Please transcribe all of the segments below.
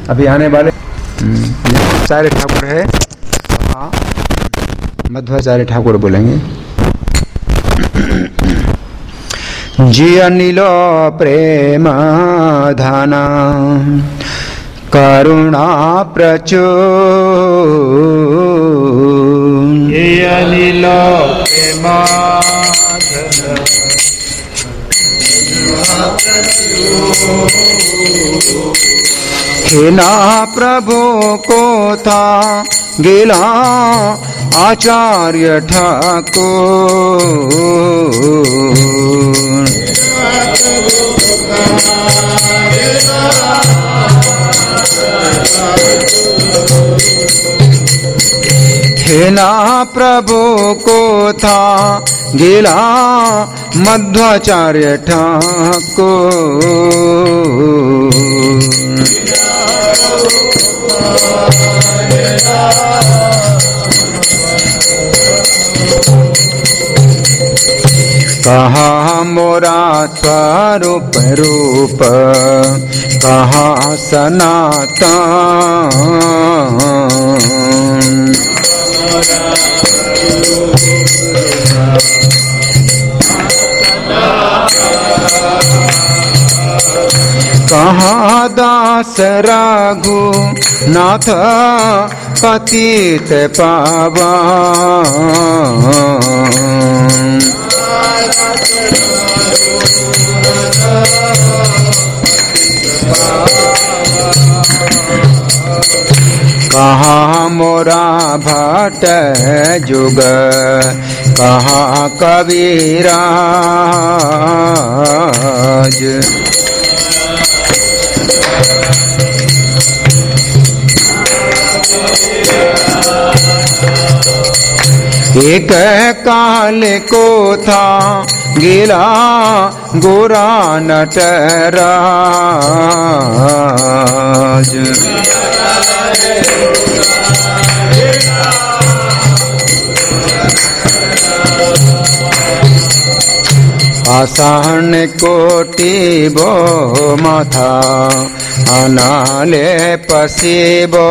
अभी आने वाले आचार्य ठाकुर है, मध्वाचार्य ठाकुर बोलेंगे। जिय नीलो प्रेम धाना करुणा प्रचुर। जिय नीलो प्रेम हिना प्रभु को था गिला आचार्य ठाकुर। हिना प्रभु को था गिला मध्वाचार्य ठाकुर। कहा मोरा स्वरूप रूप कहा सनातन। कहा दास रघु नाथ पतित पावन। कहा मोरा भट्ट जुग कहा कविराज। एक काल को था गिला गोरा नटराज। आसान कोटि बो माथा अनाले पसीबो।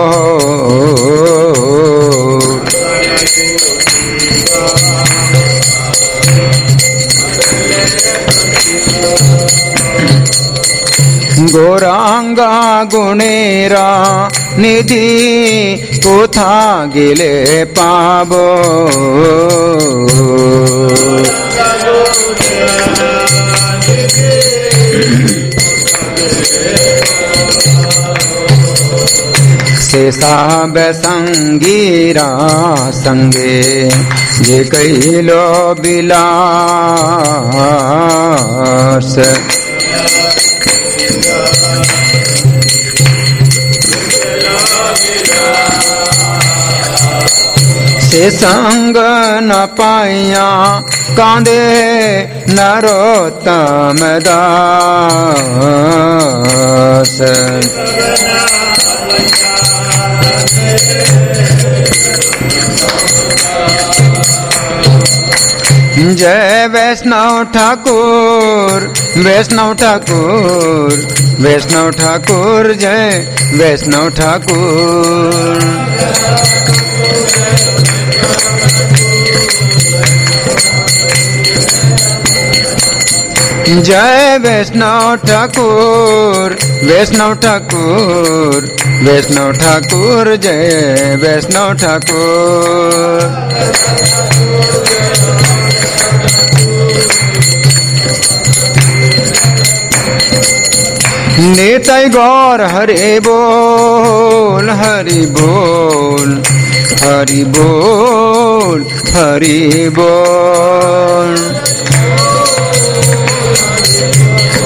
गोरांगा गुणेरा निधि कोथा गिले पाबो। शेषा बेसंगीरा संगे ये कैलो बिलास। से संग न पाइया कांदे नरोत्तम दास। जय वैष्णव ठाकुर वैष्णव ठाकुर वैष्णव ठाकुर जय वैष्णव ठाकुर। जय वैष्णव ठाकुर वैष्णव ठाकुर वैष्णव ठाकुर जय वैष्णव ठाकुर। निताई गौर हरि बोल हरि बोल हरि बोल हरि बोल।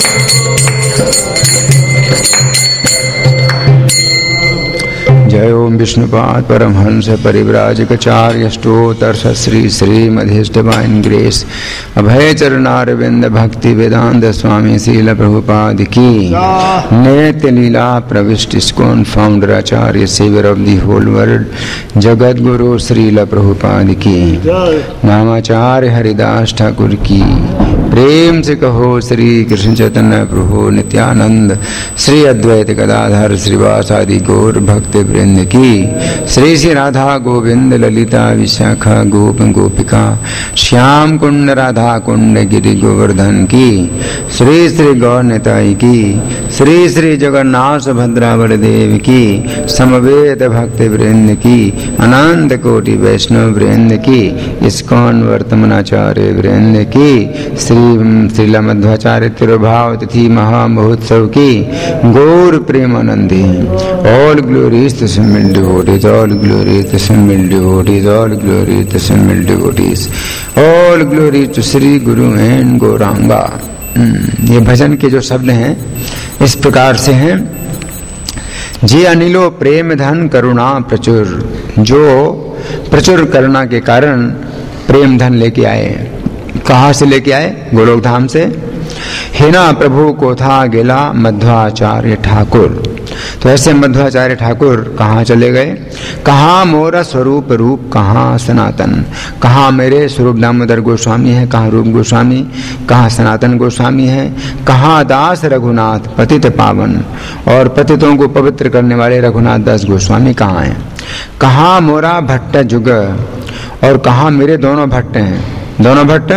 जय ओम विष्णुपाद परमहंस परिव्राजकाचार्य ष्टोत्तर्ष श्री श्रीमधीश divine grace Abhay Charanaravinda Bhaktivedanta Swami Srila Prabhupada की नित्य लीला प्रविष्ट ISKCON founder acharya saviour of the whole world जगत गुरु श्रील प्रभुपाद की नामाचार्य हरिदास ठाकुर की प्रेम से कहो श्री कृष्ण चैतन्य प्रभु नित्यानंद श्री अद्वैत गदाधर श्रीवासादि गौर भक्त वृंद की श्री श्री राधा गोविंद ललिता विशाखा गोप गोपिका श्याम कुंड राधा कुंड गिरि गोवर्धन की श्री श्री गौर निताई की श्री श्री जगन्नाथ भद्रा बलदेव की समवेत भक्त वृंद की अनंत कोटि वैष्णव वृंद की इस्कॉन वर्तमानाचार्य वृंद की श्रील मध्वाचार्य तिरुभाव तिथि महामहोत्सव की गौर प्रेमानंदी all glories to assembled devotees all glories to assembled devotees all glories to assembled devotees all glories to Sri Guru and Gauranga. ये भजन के जो शब्द हैं इस प्रकार से हैं। जी अनिलो प्रेम धन करुणा प्रचुर, जो प्रचुर करुणा के कारण प्रेम धन लेके आए। कहाँ से लेके आए? गोलोक धाम से। हेना प्रभु को था गेला मध्वाचार्य ठाकुर। तो ऐसे मध्वाचार्य ठाकुर कहाँ चले गए? कहाँ मोरा स्वरूप रूप कहाँ सनातन, कहाँ मेरे स्वरूप दामोदर गोस्वामी है, कहाँ रूप गोस्वामी, कहाँ सनातन गोस्वामी है, कहाँ दास रघुनाथ पतित पावन और पतितों को पवित्र करने वाले रघुनाथ दास गोस्वामी कहाँ हैं? कहाँ मोरा भट्ट जुग और कहाँ मेरे दोनों भट्ट हैं? दोनों भट्ट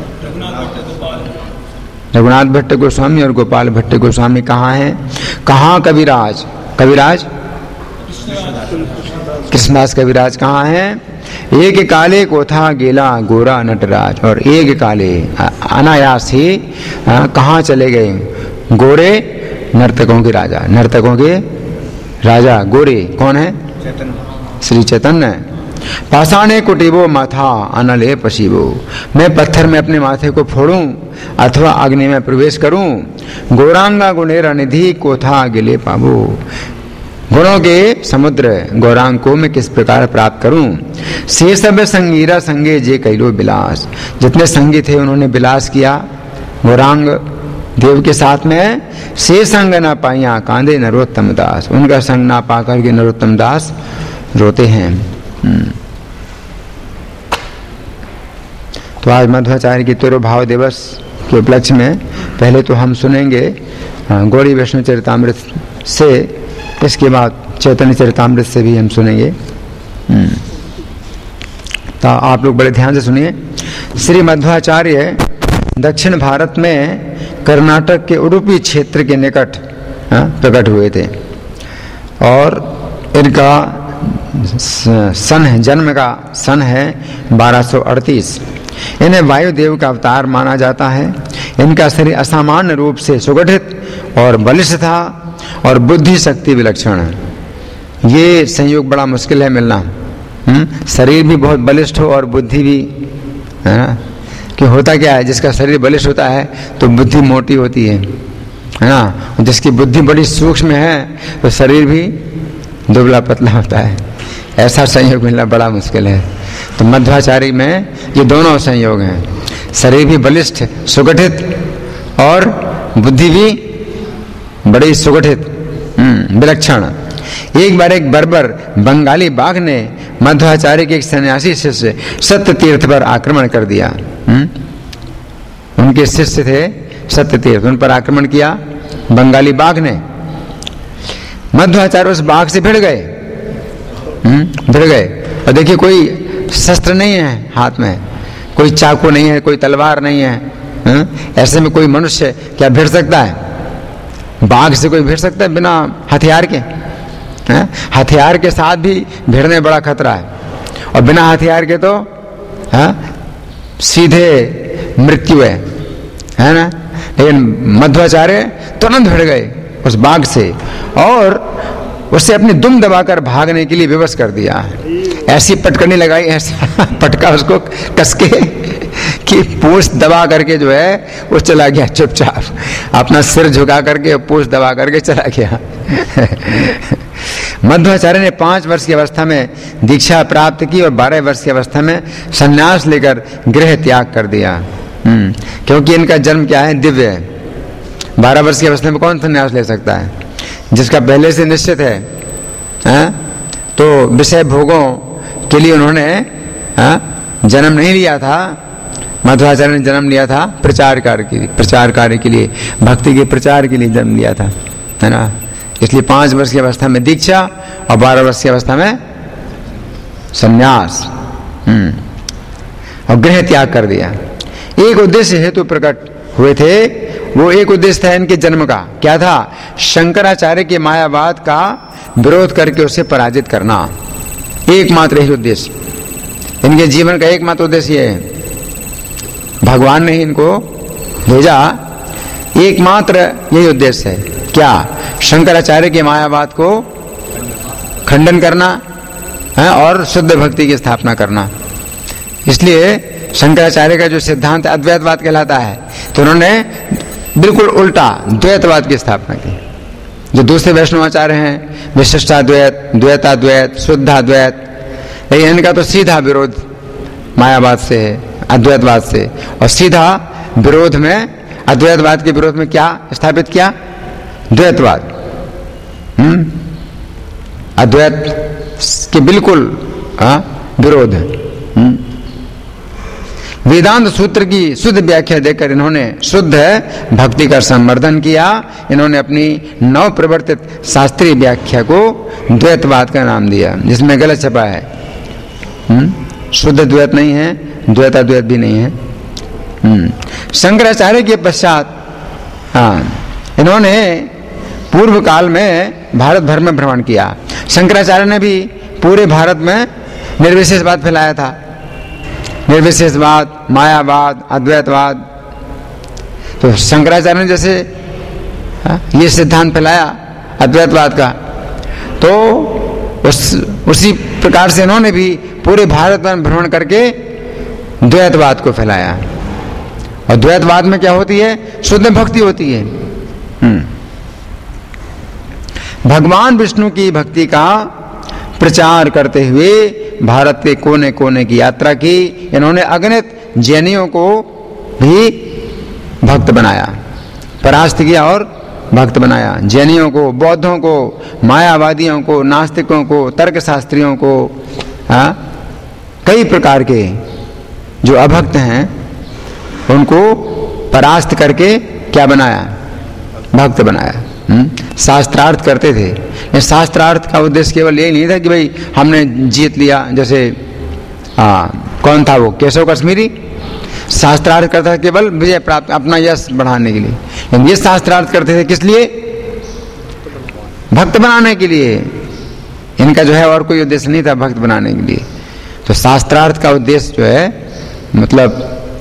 रघुनाथ भट्ट गोस्वामी और गोपाल भट्ट गोस्वामी कहाँ हैं? कहाँ कविराज? कविराज कृष्णदास कविराज कहाँ हैं? एक काले को था गेला गोरा नटराज और एक काले अनायास ही कहाँ चले गए? गोरे नर्तकों के राजा, नर्तकों के राजा गोरे कौन है? श्री चैतन्य। पाषाणे कुटिबो माथा अनले पशिबो, मैं पत्थर में अपने माथे को फोड़ूं अथवा अग्नि में प्रवेश करूं। गौरांगा गुणेरा निधि को था गिले पाबो, गुणों के समुद्र गौरांग को मैं किस प्रकार प्राप्त करूं। से सब संगीरा संगे जे कैलो बिलास, जितने संगी थे उन्होंने बिलास किया गौरांग देव के साथ में। से संग न पाइया कांदे नरोत्तम दास, उनका संग ना पाकर के नरोत्तम दास रोते हैं। तो आज मध्वाचार्य की तिरुभाव दिवस के उपलक्ष्य में पहले तो हम सुनेंगे गौरी वैष्णव चरितामृत से, इसके बाद चैतन्य चरितामृत से भी हम सुनेंगे। तो आप लोग बड़े ध्यान से सुनिए। श्री मध्वाचार्य दक्षिण भारत में कर्नाटक के उडुपी क्षेत्र के निकट प्रकट हुए थे और इनका सन है, जन्म का सन है 1238। इन्हें वायुदेव का अवतार माना जाता है। इनका शरीर असामान्य रूप से सुगठित और बलिष्ठ था और बुद्धि शक्ति विलक्षण। ये संयोग बड़ा मुश्किल है मिलना। शरीर भी बहुत बलिष्ठ हो और बुद्धि भी, है ना? कि होता क्या है, जिसका शरीर बलिष्ठ होता है तो बुद्धि मोटी होती है ना? जिसकी बुद्धि बड़ी सूक्ष्म है तो शरीर भी दुबला पतला होता है। ऐसा संयोग मिलना बड़ा मुश्किल है। तो मध्वाचार्य में ये दोनों संयोग हैं, शरीर भी बलिष्ठ सुगठित और बुद्धि भी बड़ी सुगठित विलक्षण। एक बार एक बर्बर बंगाली बाघ ने मध्वाचार्य के एक सन्यासी शिष्य सत्य तीर्थ पर आक्रमण कर दिया। उनके शिष्य थे सत्य तीर्थ, उन पर आक्रमण किया बंगाली बाघ ने। मध्वाचार्य उस बाघ से भिड़ गए, और देखिए कोई शस्त्र नहीं है हाथ में, कोई चाकू नहीं है, कोई तलवार नहीं है। ऐसे में कोई मनुष्य क्या भिड़ सकता है? बाघ से कोई भिड़ सकता है बिना हथियार के? हथियार के साथ भी भिड़ने बड़ा खतरा है, और बिना हथियार के तो सीधे मृत्यु है ना? लेकिन मध्वाचार्य तुरंत भिड़ गए उस बाघ से और उससे अपनी दुम दबाकर भागने के लिए विवश कर दिया। ऐसी पटकनी लगाई, ऐसा पटका उसको कसके कि पूंछ दबा करके जो है वो चला गया चुपचाप, अपना सिर झुका करके पूंछ दबा करके चला गया। मध्वाचार्य ने 5 वर्ष की अवस्था में दीक्षा प्राप्त की और 12 वर्ष की अवस्था में संन्यास लेकर गृह त्याग कर दिया। क्योंकि इनका जन्म क्या है, दिव्य है। 12 वर्ष की अवस्था में कौन संन्यास ले सकता है? जिसका पहले से निश्चित है? तो विषय भोगों के लिए उन्होंने जन्म नहीं लिया था। मध्वाचार्य ने जन्म लिया था प्रचार कार्य के लिए, भक्ति के प्रचार के लिए जन्म लिया था, है ना। इसलिए 5 वर्ष की अवस्था में दीक्षा और 12 वर्ष की अवस्था में संन्यास और गृह त्याग कर दिया। एक उद्देश्य हेतु प्रकट हुए थे, वो एक उद्देश्य था इनके जन्म का। क्या था? शंकराचार्य के मायावाद का विरोध करके उसे पराजित करना। एकमात्र यही उद्देश्य, इनके जीवन का एकमात्र उद्देश्य ये है। भगवान ने इनको भेजा, एकमात्र यही उद्देश्य है। क्या? शंकराचार्य के मायावाद को खंडन करना है और शुद्ध भक्ति की स्थापना करना। इसलिए शंकराचार्य का जो सिद्धांत अद्वैतवाद कहलाता है, तो उन्होंने बिल्कुल उल्टा द्वैतवाद की स्थापना की। जो दूसरे वैष्णवाचार्य हैं, विशिष्टाद्वैत, द्वैताद्वैत, शुद्धाद्वैत, लेकिन इनका तो सीधा विरोध मायावाद से है, अद्वैतवाद से। और सीधा विरोध में, अद्वैतवाद के विरोध में क्या स्थापित किया? द्वैतवाद। अद्वैत के बिल्कुल विरोध है। वेदांत सूत्र की शुद्ध व्याख्या देकर इन्होंने शुद्ध भक्ति का संवर्धन किया। इन्होंने अपनी नव प्रवर्तित शास्त्रीय व्याख्या को द्वैतवाद का नाम दिया, जिसमें गलत छपा है। शुद्ध द्वैत नहीं है, द्वैताद्वैत भी नहीं है। शंकराचार्य के पश्चात इन्होंने पूर्व काल में भारत भर में भ्रमण किया। शंकराचार्य ने भी पूरे भारत में निर्विशेषवाद फैलाया था। निर्विशेषवाद, मायावाद, अद्वैतवाद। तो शंकराचार्य ने जैसे ये सिद्धांत फैलाया अद्वैतवाद का, तो उसी प्रकार से इन्होंने भी पूरे भारत में भ्रमण करके द्वैतवाद को फैलाया। और द्वैतवाद में क्या होती है? शुद्ध भक्ति होती है। भगवान विष्णु की भक्ति का प्रचार करते हुए भारत के कोने कोने की यात्रा की। इन्होंने अगणित जैनियों को भी भक्त बनाया, परास्त किया और भक्त बनाया। जैनियों को, बौद्धों को, मायावादियों को, नास्तिकों को, तर्कशास्त्रियों को, कई प्रकार के जो अभक्त हैं उनको परास्त करके क्या बनाया? भक्त बनाया। शास्त्रार्थ करते थे। ये शास्त्रार्थ का उद्देश्य केवल यही नहीं था कि भाई हमने जीत लिया, जैसे कौन था वो, केशव कश्मीरी। शास्त्रार्थ करता था केवल विजय प्राप्त, अपना यश बढ़ाने के लिए। ये शास्त्रार्थ करते थे किस लिए? भक्त बनाने के लिए। इनका जो है और कोई उद्देश्य नहीं था भक्त बनाने के लिए। तो शास्त्रार्थ का उद्देश्य जो है मतलब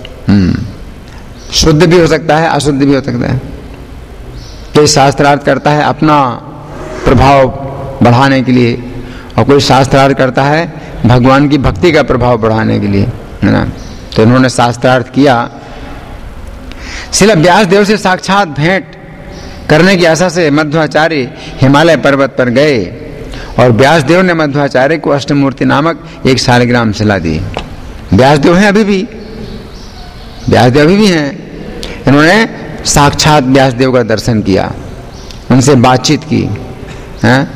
शुद्ध भी हो सकता है, अशुद्ध भी हो सकता है। कोई शास्त्रार्थ करता है अपना प्रभाव बढ़ाने के लिए, और कोई शास्त्रार्थ करता है भगवान की भक्ति का प्रभाव बढ़ाने के लिए, है ना। तो इन्होंने शास्त्रार्थ किया। श्रील व्यासदेव से साक्षात भेंट करने की आशा से मध्वाचार्य हिमालय पर्वत पर गए और व्यासदेव ने मध्वाचार्य को अष्टमूर्ति नामक एक शालिग्राम शिला दी। व्यासदेव हैं अभी भी, व्यासदेव अभी भी हैं। इन्होंने साक्षात व्यासदेव का दर्शन किया, उनसे बातचीत की, हैं?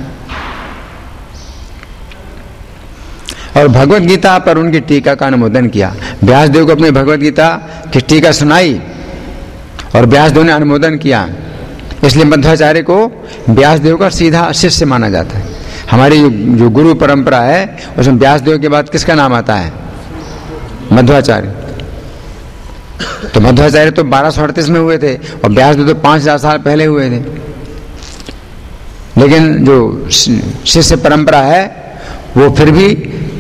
और भगवत गीता पर उनकी टीका का अनुमोदन किया। व्यासदेव को अपनी भगवत गीता की टीका सुनाई और व्यासदेव ने अनुमोदन किया। इसलिए मध्वाचार्य को व्यासदेव का सीधा शिष्य माना जाता है। हमारी जो गुरु परंपरा है उसमें व्यासदेव के बाद किसका नाम आता है? मध्वाचार्य। तो मध्वाचार्य तो 1238 में हुए थे और व्यासदेव तो 5000 साल पहले हुए थे। लेकिन जो शिष्य परंपरा है वो फिर भी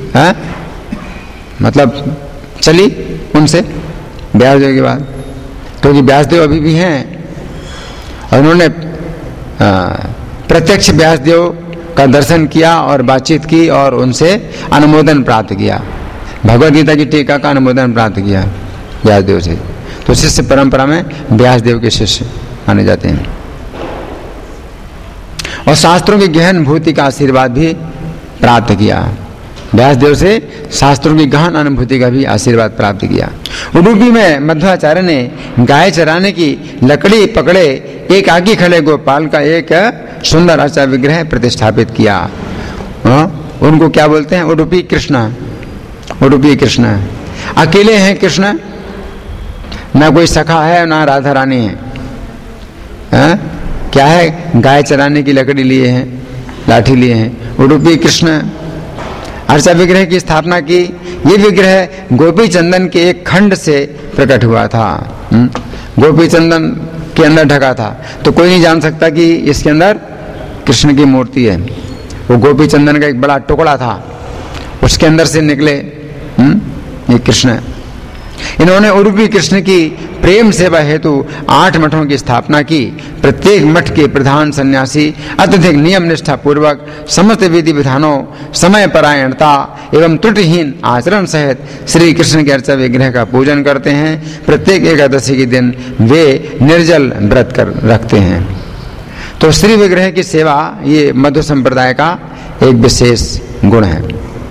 मतलब चली उनसे व्यासदेव के बाद, क्योंकि व्यासदेव अभी भी हैं। और उन्होंने प्रत्यक्ष व्यासदेव का दर्शन किया और बातचीत की और उनसे अनुमोदन प्राप्त किया। भगवद गीता की टीका का अनुमोदन प्राप्त किया व्यासदेव से। तो शिष्य परंपरा में व्यासदेव के शिष्य माने जाते हैं। और शास्त्रों की गहन भूति का आशीर्वाद भी प्राप्त किया। व्यासदेव से शास्त्रों की गहन अनुभूति का भी आशीर्वाद प्राप्त किया। उडुपी में मध्वाचार्य ने गाय चराने की लकड़ी पकड़े एक आगे खड़े गोपाल का एक सुंदर अर्चा विग्रह प्रतिष्ठापित किया। उनको क्या बोलते हैं? उडुपी कृष्ण। उडुपी कृष्ण अकेले हैं कृष्ण, ना कोई सखा है ना राधा रानी है। क्या है? गाय चराने की लकड़ी लिए हैं, लाठी लिए हैं। उडुपी कृष्ण अर्चा विग्रह की स्थापना की। ये विग्रह गोपी चंदन के एक खंड से प्रकट हुआ था। गोपी चंदन के अंदर ढका था, तो कोई नहीं जान सकता कि इसके अंदर कृष्ण की मूर्ति है। वो गोपी चंदन का एक बड़ा टुकड़ा था, उसके अंदर से निकले ये कृष्ण। इन्होंने उडुपी कृष्ण की प्रेम सेवा हेतु 8 मठों की स्थापना की। प्रत्येक मठ के प्रधान सन्यासी अत्यधिक नियम निष्ठा पूर्वक समस्त विधि विधानों, समय परायणता एवं त्रुटिहीन आचरण सहित श्री कृष्ण के अर्चा विग्रह का पूजन करते हैं। प्रत्येक एकादशी के दिन वे निर्जल व्रत कर रखते हैं। तो श्री विग्रह की सेवा ये मध्व संप्रदाय का एक विशेष गुण है।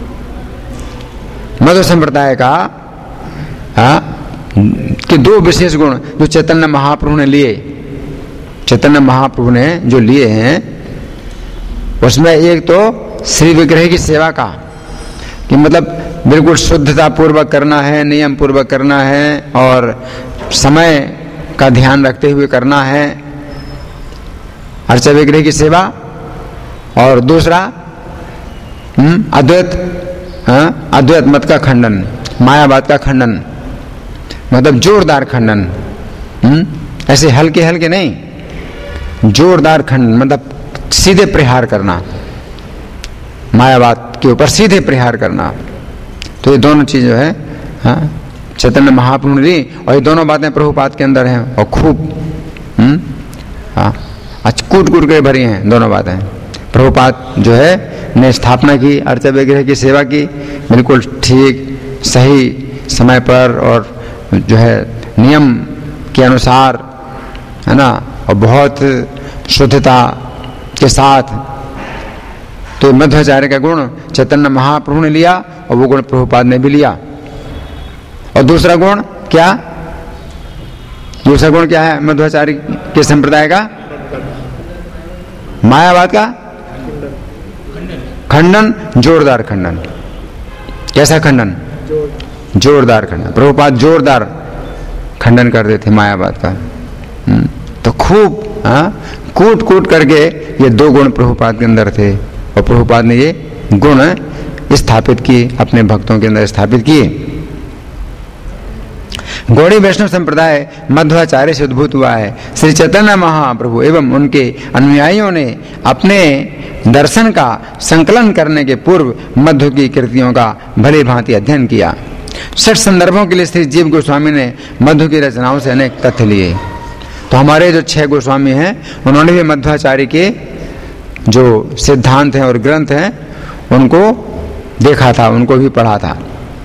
मध्व संप्रदाय का कि 2 विशेष गुण जो चैतन्य महाप्रभु ने लिए, चैतन्य महाप्रभु ने जो लिए हैं, उसमें एक तो श्री विग्रह की सेवा का, कि मतलब बिल्कुल शुद्धता पूर्वक करना है, नियम पूर्वक करना है और समय का ध्यान रखते हुए करना है, अर्चा विग्रह की सेवा। और दूसरा अद्वैत, अद्वैत मत का खंडन, मायावाद का खंडन, मतलब जोरदार खंडन। ऐसे हल्के हल्के नहीं, जोरदार खंडन, मतलब सीधे प्रहार करना, मायावाद के ऊपर सीधे प्रहार करना। तो ये दोनों चीज जो है चैतन्य महाप्रभु ने दी, और ये दोनों बातें प्रभुपाद के अंदर हैं और खूब कूट कूट के भरी हैं दोनों बातें। प्रभुपाद जो है ने स्थापना की, अर्चा विग्रह की सेवा की, बिल्कुल ठीक सही समय पर और जो है नियम के अनुसार, है ना, और बहुत शुद्धता के साथ। तो मध्वाचार्य का गुण चैतन्य महाप्रभु ने लिया और वो गुण प्रभुपाद ने भी लिया। और दूसरा गुण क्या? दूसरा गुण क्या है मध्वाचार्य के संप्रदाय का? मायावाद का खंडन, जोरदार खंडन। कैसा खंडन? जोरदार खंडन। प्रभुपाद जोरदार खंडन कर देते मायावाद का। तो खूब कूट कूट करके ये 2 गुण प्रभुपाद के अंदर थे, और प्रभुपाद ने ये गुण स्थापित किए, अपने भक्तों के अंदर स्थापित किए। गौड़ी वैष्णव संप्रदाय मध्वाचार्य से उद्भूत हुआ है। श्री चैतन्य महाप्रभु एवं उनके अनुयायियों ने अपने दर्शन का संकलन करने के पूर्व मध्व की कृतियों का भली भांति अध्ययन किया। 6 संदर्भों के लिए श्री जीव गोस्वामी ने मध्व की रचनाओं से अनेक तथ्य लिए। तो हमारे जो 6 गोस्वामी हैं, उन्होंने भी मध्वाचार्य के जो सिद्धांत हैं और ग्रंथ हैं उनको देखा था, उनको भी पढ़ा था।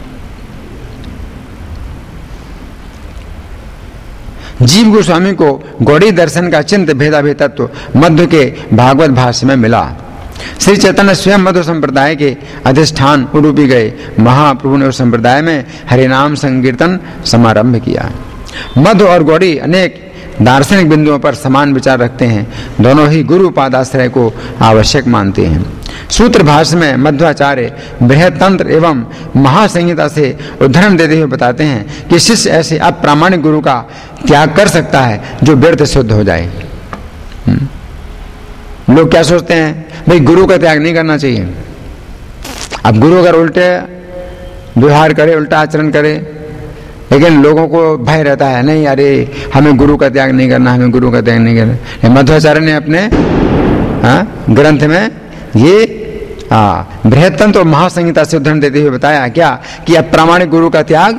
जीव गोस्वामी को गौड़ी दर्शन का चिंत भेदाभेद तत्व मध्व के भागवत भाष्य में मिला। श्री चैतन्य स्वयं मध्व संप्रदाय के अधिष्ठान उडुपी गए। महाप्रभु ने उस संप्रदाय में हरिनाम संकीर्तन समारंभ किया। मध्व और गौड़ी अनेक दार्शनिक बिंदुओं पर समान विचार रखते हैं। दोनों ही गुरु पादाश्रय को आवश्यक मानते हैं। सूत्र भाष्य में मध्वाचार्य बृहत तंत्र एवं महासंहिता से उदाहरण देते हुए बताते हैं कि शिष्य ऐसे अप्रामाणिक गुरु का त्याग कर सकता है जो व्यर्थ शुद्ध हो जाए। लोग क्या सोचते हैं, भाई गुरु का त्याग नहीं करना चाहिए। अब गुरु अगर उल्टे व्यवहार करे, उल्टा आचरण करे, लेकिन लोगों को भय रहता है, नहीं अरे हमें गुरु का त्याग नहीं करना, हमें गुरु का त्याग नहीं करना। मध्वाचार्य ने अपने ग्रंथ में ये बृहत तंत्र और महासंहिता से उदाहरण देते हुए बताया क्या कि अप्रामाणिक गुरु का त्याग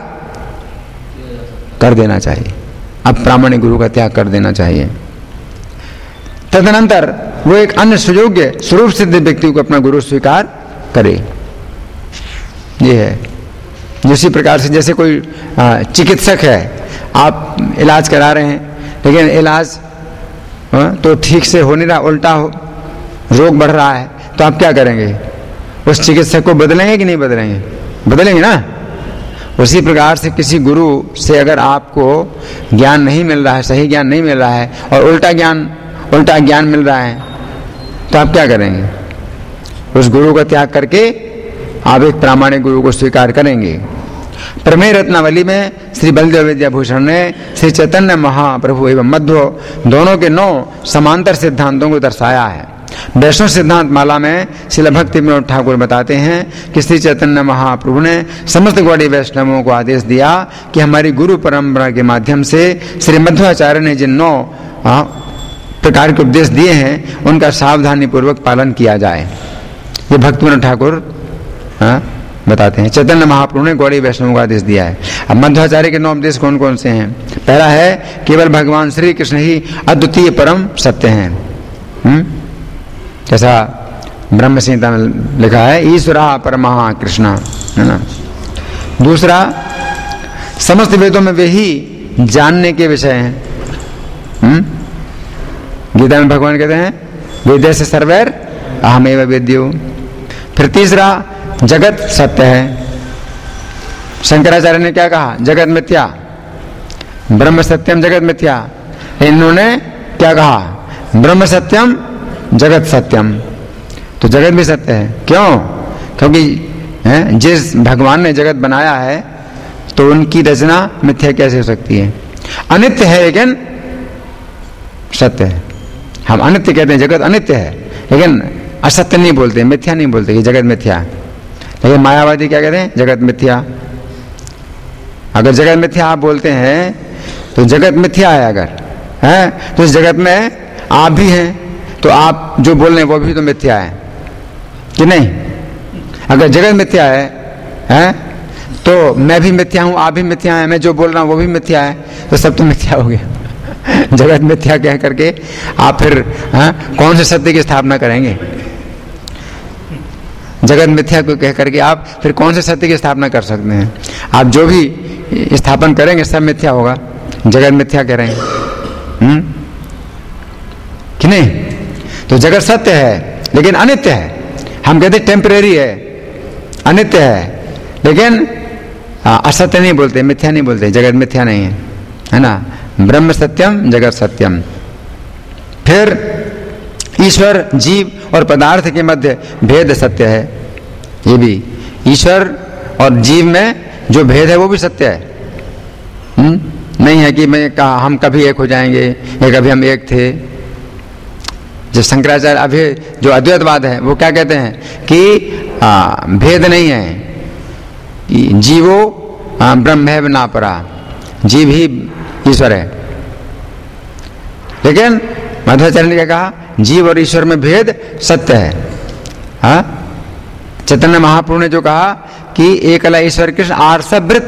कर देना चाहिए। अप्रामाणिक गुरु का त्याग कर देना चाहिए। तदनंतर वो एक अन्य सुयोग्य स्वरूप सिद्ध व्यक्ति को अपना गुरु स्वीकार करे। ये है इसी प्रकार से जैसे कोई चिकित्सक है, आप इलाज करा रहे हैं, लेकिन इलाज तो ठीक से हो नहीं रहा, उल्टा रोग बढ़ रहा है तो आप क्या करेंगे? उस चिकित्सक को बदलेंगे कि नहीं बदलेंगे? बदलेंगे ना। उसी प्रकार से किसी गुरु से अगर आपको ज्ञान नहीं मिल रहा है, सही ज्ञान नहीं मिल रहा है और उल्टा ज्ञान मिल रहा है तो आप क्या करेंगे? उस गुरु का त्याग करके आप एक प्रामाणिक गुरु को स्वीकार करेंगे। प्रमेय रत्नावली में श्री बलदेव विद्याभूषण ने श्री चैतन्य महाप्रभु एवं मध्व दोनों के 9 समांतर सिद्धांतों को दर्शाया है। वैष्णव सिद्धांत माला में श्रील भक्ति विनोद ठाकुर बताते हैं कि श्री चैतन्य महाप्रभु ने समस्त गौड़ी वैष्णवों को आदेश दिया कि हमारी गुरु परंपरा के माध्यम से श्री मध्वाचार्य ने जिन 9 प्रकार के उपदेश दिए हैं उनका सावधानी पूर्वक पालन किया जाए। ये भक्ति विनोद ठाकुर बताते हैं। चैतन्य महाप्रभु ने गौड़ी वैष्णव को आदेश दिया है। अब मध्वाचार्य के 9 उपदेश कौन कौन से हैं? पहला है केवल भगवान श्री कृष्ण ही अद्वितीय परम सत्य हैं, जैसा ब्रह्म संहिता में लिखा है, ईश्वरा परमः कृष्ण, है ना। दूसरा, समस्त वेदों में वे ही जानने के विषय हैं। गीता में भगवान कहते हैं वेदे से सर्वैर अहमेव वेद्यो। फिर तीसरा, जगत सत्य है। शंकराचार्य ने क्या कहा? जगत मिथ्या, ब्रह्म सत्यम जगत मिथ्या। इन्होंने क्या कहा? ब्रह्म सत्यम जगत सत्यम। तो जगत भी सत्य है। क्यों? क्योंकि जिस भगवान ने जगत बनाया है तो उनकी रचना मिथ्या कैसे हो सकती है? अनित्य है लेकिन सत्य है। हम अनित्य कहते हैं, जगत अनित्य है, लेकिन असत्य नहीं बोलते, मिथ्या नहीं बोलते कि जगत मिथ्या। लेकिन मायावादी क्या कहते हैं? जगत मिथ्या। अगर जगत मिथ्या आप बोलते हैं तो जगत मिथ्या है अगर है तो इस जगत में आप भी हैं, तो आप जो बोल रहे हैं वो भी तो मिथ्या है कि नहीं? अगर जगत मिथ्या है तो मैं भी मिथ्या हूं, आप भी मिथ्या हैं, मैं जो बोल रहा हूं वो भी मिथ्या है, तो सब तो मिथ्या हो गया। जगत मिथ्या कह करके आप फिर कौन से सत्य की स्थापना करेंगे? जगत मिथ्या को कह करके आप फिर कौन से सत्य की स्थापना कर सकते हैं? आप जो भी स्थापन करेंगे सब मिथ्या होगा। जगत मिथ्या कह रहे हैं कि नहीं? तो जगत सत्य है लेकिन अनित्य है। हम कहते टेम्परेरी है, अनित्य है, लेकिन असत्य नहीं बोलते, मिथ्या नहीं बोलते। जगत मिथ्या नहीं है ना। ब्रह्म सत्यम जगत सत्यम। फिर ईश्वर, जीव और पदार्थ के मध्य भेद सत्य है। ये भी ईश्वर और जीव में जो भेद है वो भी सत्य है। नहीं है कि मैं कहा हम कभी एक हो जाएंगे या कभी हम एक थे। जो शंकराचार्य अभी जो अद्वैतवाद है वो क्या कहते हैं कि भेद नहीं है, जीवो ब्रह्मैव नापरा, जीव ही ईश्वर है। लेकिन मध्वाचार्य ने क्या कहा? जीव और ईश्वर में भेद सत्य है। चैतन्य महाप्रभु ने जो कहा कि एकला ईश्वर कृष्ण आर्षवृत,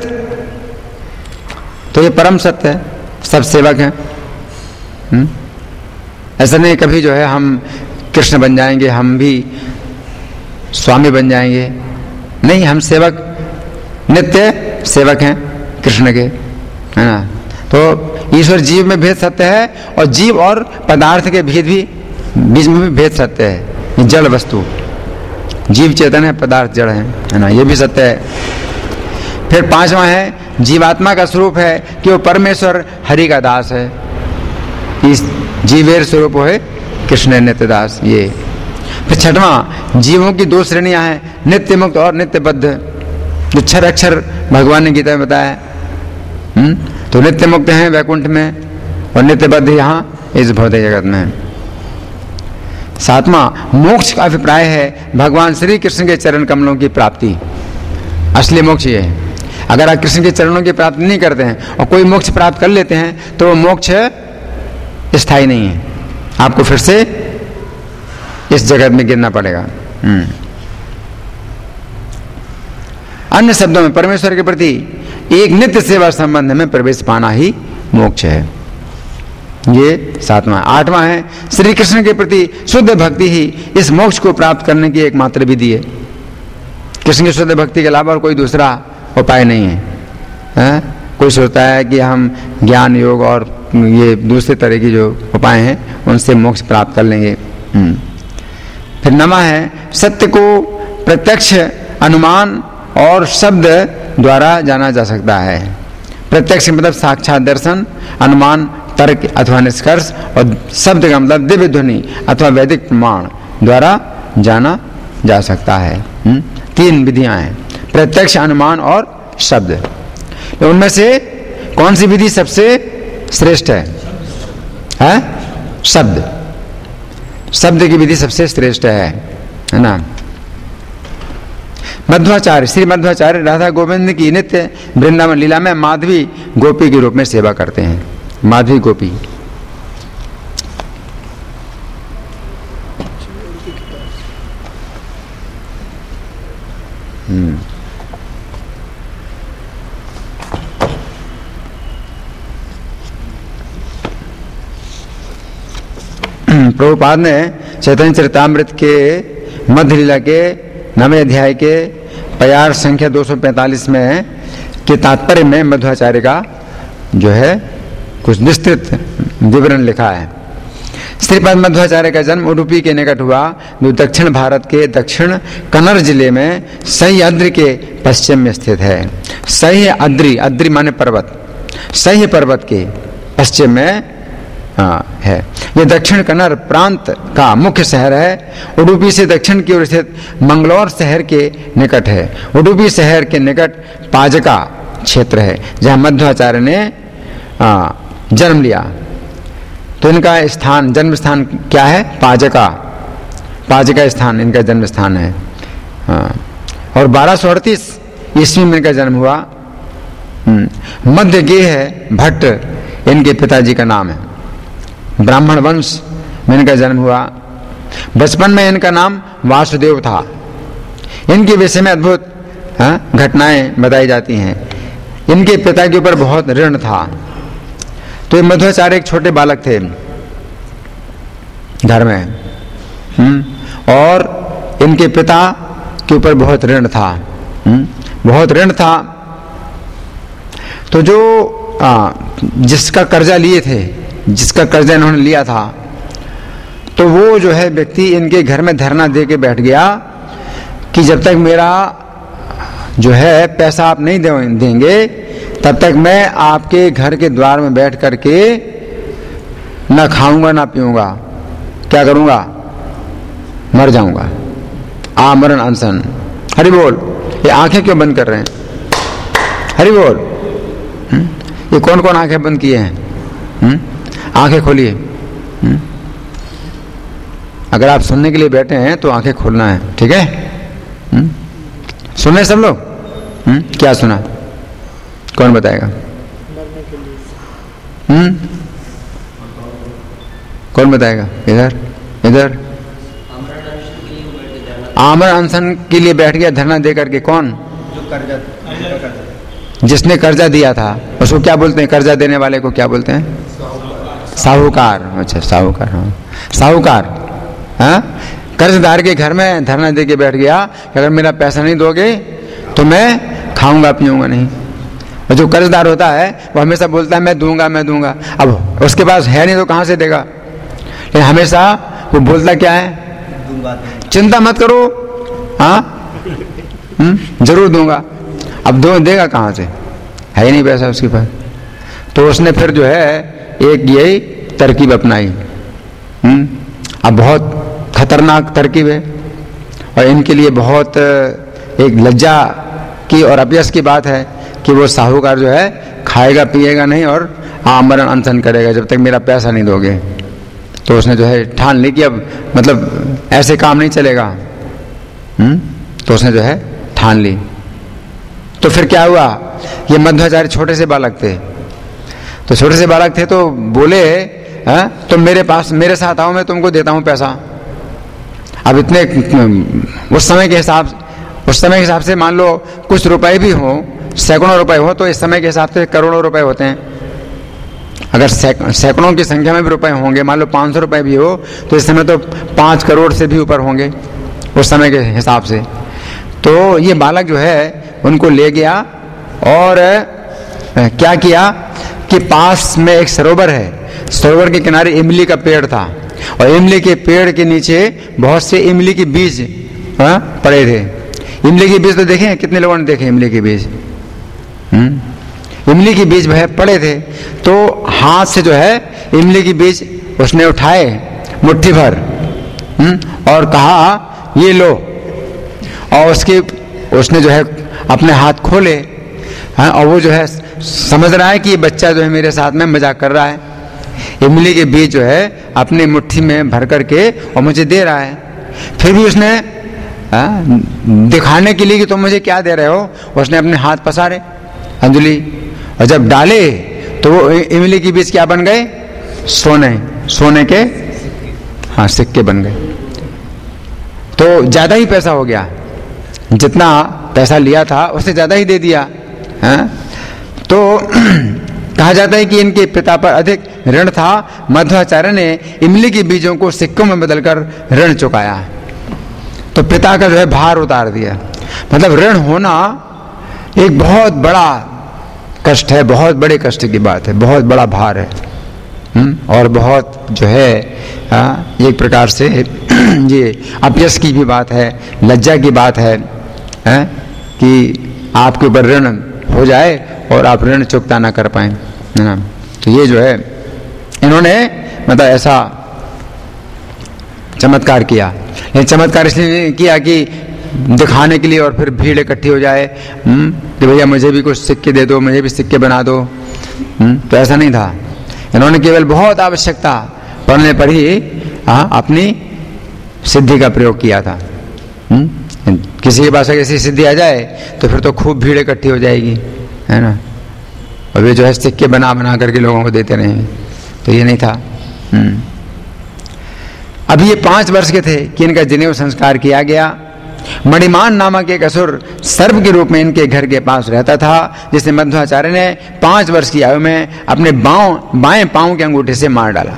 तो ये परम सत्य है, सब सेवक हैं। ऐसा नहीं कभी जो है हम कृष्ण बन जाएंगे, हम भी स्वामी बन जाएंगे, नहीं, हम सेवक, नित्य सेवक हैं कृष्ण के, है ना। तो ईश्वर जीव में भेद सत्य है और जीव और पदार्थ के भेद भी बीच में भी भेद सत्य है। जड़ वस्तु, जीव चेतन है, पदार्थ जड़ है ना, ये भी सत्य है। फिर 5वां है जीवात्मा का स्वरूप है कि वो परमेश्वर हरि का दास है। इस जीवेर स्वरूप है कृष्ण नित्य दास। ये फिर 6वां, जीवों की 2 श्रेणियां हैं, नित्य मुक्त और नित्य बद्ध, जो 6 अक्षर भगवान ने गीता में बताया। तो नित्य मुक्त हैं वैकुंठ में और नित्य बद्ध यहाँ इस भौतिक जगत में। 7वां, मोक्ष का अभिप्राय है भगवान श्री कृष्ण के चरण कमलों की प्राप्ति। असली मोक्ष ये है। अगर आप कृष्ण के चरणों की प्राप्ति नहीं करते हैं और कोई मोक्ष प्राप्त कर लेते हैं तो वो मोक्ष स्थायी नहीं है, आपको फिर से इस जगत में गिरना पड़ेगा। अन्य शब्दों में परमेश्वर के प्रति एक नित्य सेवा संबंध में प्रवेश पाना ही मोक्ष है। ये 7वां। 8वां है श्री कृष्ण के प्रति शुद्ध भक्ति ही इस मोक्ष को प्राप्त करने की एकमात्र विधि है। कृष्ण की शुद्ध भक्ति के अलावा और कोई दूसरा उपाय नहीं है। कोई सोचता है कि हम ज्ञान योग और ये दूसरे तरह की जो उपाय हैं उनसे मोक्ष प्राप्त कर लेंगे। फिर नमा है, सत्य को प्रत्यक्ष अनुमान और शब्द द्वारा जाना जा सकता है। प्रत्यक्ष मतलब साक्षात दर्शन, अनुमान तर्क अथवा निष्कर्ष, और शब्द का मतलब दिव्य ध्वनि अथवा वैदिक प्रमाण द्वारा जाना जा सकता है। 3 विधियां हैं, प्रत्यक्ष, अनुमान और शब्द। तो उनमें से कौन सी विधि सबसे श्रेष्ठ है? शब्द। शब्द की विधि सबसे श्रेष्ठ है ना। मध्वाचार्य, श्री मध्वाचार्य राधा गोविंद की नित्य वृंदावन लीला में माधवी गोपी के रूप में सेवा करते हैं। माधवी गोपी। प्रभुपाद ने चैतन्य चरितामृत के मध्य लीला के 9वें अध्याय के प्यार संख्या 245 में के तात्पर्य में मध्वाचार्य का जो है कुछ विस्तृत विवरण लिखा है। श्रीपाद मध्वाचार्य का जन्म उडुपी के निकट हुआ, जो दक्षिण भारत के दक्षिण कन्नड़ जिले में सह्याद्रि के पश्चिम में स्थित है। सह्याद्रि, अद्रि माने पर्वत, सह्य पर्वत के पश्चिम में है। यह दक्षिण कन्नड़ प्रांत का मुख्य शहर है। उडुपी से दक्षिण की ओर स्थित मंगलौर शहर के निकट है। उडुपी शहर के निकट पाजका क्षेत्र है, जहां मध्वाचार्य ने जन्म लिया। तो इनका स्थान, जन्म स्थान क्या है? पाजका। पाजका स्थान इनका जन्म स्थान है। और 1238 ईस्वी में इनका जन्म हुआ। मध्य गेह भट्ट इनके पिताजी का नाम है। ब्राह्मण वंश में इनका जन्म हुआ। बचपन में इनका नाम वासुदेव था। इनके विषय में अद्भुत घटनाएं बताई जाती हैं। इनके पिता के ऊपर बहुत ऋण था। तो ये मध्वाचार्य एक छोटे बालक थे घर में, और इनके पिता के ऊपर बहुत ऋण था। बहुत ऋण था। तो जो जिसका कर्जा लिए थे, जिसका कर्जा इन्होंने लिया था, तो वो जो है व्यक्ति इनके घर में धरना दे के बैठ गया कि जब तक मेरा जो है पैसा आप नहीं देंगे, तब तक मैं आपके घर के द्वार में बैठ करके ना खाऊंगा ना पीऊंगा। क्या करूंगा? मर जाऊंगा। आमरण अनशन। हरि बोल। ये आंखें क्यों बंद कर रहे हैं? हरि बोल। ये कौन कौन आंखें बंद किए हैं? आंखें खोलिए। अगर आप सुनने के लिए बैठे हैं तो आंखें खोलना है, ठीक है? सुने सब लोग? क्या सुना? कौन बताएगा? कौन बताएगा? इधर इधर। आमरण अनशन के लिए बैठ गया धरना दे करके। कौन? जो कर्जा, जिसने कर्जा दिया था उसको क्या बोलते हैं? कर्जा देने वाले को क्या बोलते हैं? साहूकार। अच्छा, साहूकार। हाँ, साहूकार। हाँ, कर्जदार के घर में धरना दे के बैठ गया कि अगर मेरा पैसा नहीं दोगे तो मैं खाऊंगा पीऊंगा नहीं। और जो कर्जदार होता है वो हमेशा बोलता है मैं दूंगा मैं दूंगा। अब उसके पास है नहीं तो कहां से देगा? लेकिन हमेशा वो बोलता क्या है? चिंता मत करो, हाँ जरूर दूंगा। अब देगा कहां से? है ही नहीं पैसा उसके पास। तो उसने फिर जो है एक यही तरकीब अपनाई। अब बहुत खतरनाक तरकीब है और इनके लिए बहुत एक लज्जा की और अपयश की बात है कि वो साहूकार जो है खाएगा पिएगा नहीं और आमरण अनशन करेगा जब तक मेरा पैसा नहीं दोगे। तो उसने जो है ठान ली कि अब मतलब ऐसे काम नहीं चलेगा। तो उसने जो है ठान ली। तो फिर क्या हुआ? ये मध्वाचार्य छोटे से बालक थे। तो छोटे से बालक थे तो बोले तुम मेरे पास, मेरे साथ आओ, मैं तुमको देता हूं पैसा। अब इतने उस समय के हिसाब से मान लो कुछ रुपए भी हो, सैकड़ों रुपए हो, तो इस समय के हिसाब से करोड़ों रुपए होते हैं। अगर सैकड़ों की संख्या में भी रुपए होंगे, मान लो 500 रुपए भी हो, तो इस समय तो 5 करोड़ से भी ऊपर होंगे उस समय के हिसाब से। तो ये बालक जो है उनको ले गया और क्या किया कि पास में एक सरोवर है, सरोवर के किनारे इमली का पेड़ था। और इमली के पेड़ के नीचे बहुत से इमली के बीज पड़े थे। इमली के बीज तो देखे, कितने लोगों ने देखे इमली के बीज? इमली के बीज वह पड़े थे, तो हाथ से जो है इमली के बीज उसने उठाए मुट्ठी भर और कहा ये लो, और उसने जो है अपने हाथ खोले, और वो जो है समझ रहा है कि ये बच्चा जो है मेरे साथ में मजाक कर रहा है। इमली के बीज जो है अपनी मुट्ठी में भर करके और मुझे दे रहा है। फिर भी उसने दिखाने के लिए कि तुम मुझे क्या दे रहे हो, उसने अपने हाथ पसारे अंजलि, और जब डाले तो वो इमली के बीज क्या बन गए? सोने के सिक्के बन गए। तो ज्यादा ही पैसा हो गया, जितना पैसा लिया था उससे ज्यादा ही दे दिया। तो कहा जाता है कि इनके पिता पर अधिक ऋण था। मध्वाचार्य ने इमली के बीजों को सिक्कों में बदलकर ऋण चुकाया, तो पिता का जो है भार उतार दिया। मतलब ऋण होना एक बहुत बड़ा कष्ट है, बहुत बड़े कष्ट की बात है, बहुत बड़ा भार है। और बहुत जो है एक प्रकार से ये अपयश की भी बात है, लज्जा की बात है कि आपके ऊपर ऋण हो जाए और आप ऋण चुकता ना कर पाए, है ना। तो ये जो है इन्होंने मतलब ऐसा चमत्कार किया। ये चमत्कार इसलिए किया कि दिखाने के लिए, और फिर भीड़ इकट्ठी हो जाए कि भैया मुझे भी कुछ सिक्के दे दो, मुझे भी सिक्के बना दो। तो ऐसा नहीं था, इन्होंने केवल बहुत आवश्यकता पड़ने पर ही अपनी सिद्धि का प्रयोग किया था। किसी के पास ऐसी सिद्धि आ जाए तो फिर तो खूब भीड़ इकट्ठी हो जाएगी, है ना, और वे जो है सिक्के बना बना करके लोगों को देते रहेंगे। तो ये नहीं था। अभी ये 5 वर्ष के थे कि इनका जनेऊ संस्कार किया गया। मणिमान नामक एक असुर सर्प के रूप में इनके घर के पास रहता था, जिसे मध्वाचार्य ने 5 वर्ष की आयु में अपने बाएं पांव के अंगूठे से मार डाला।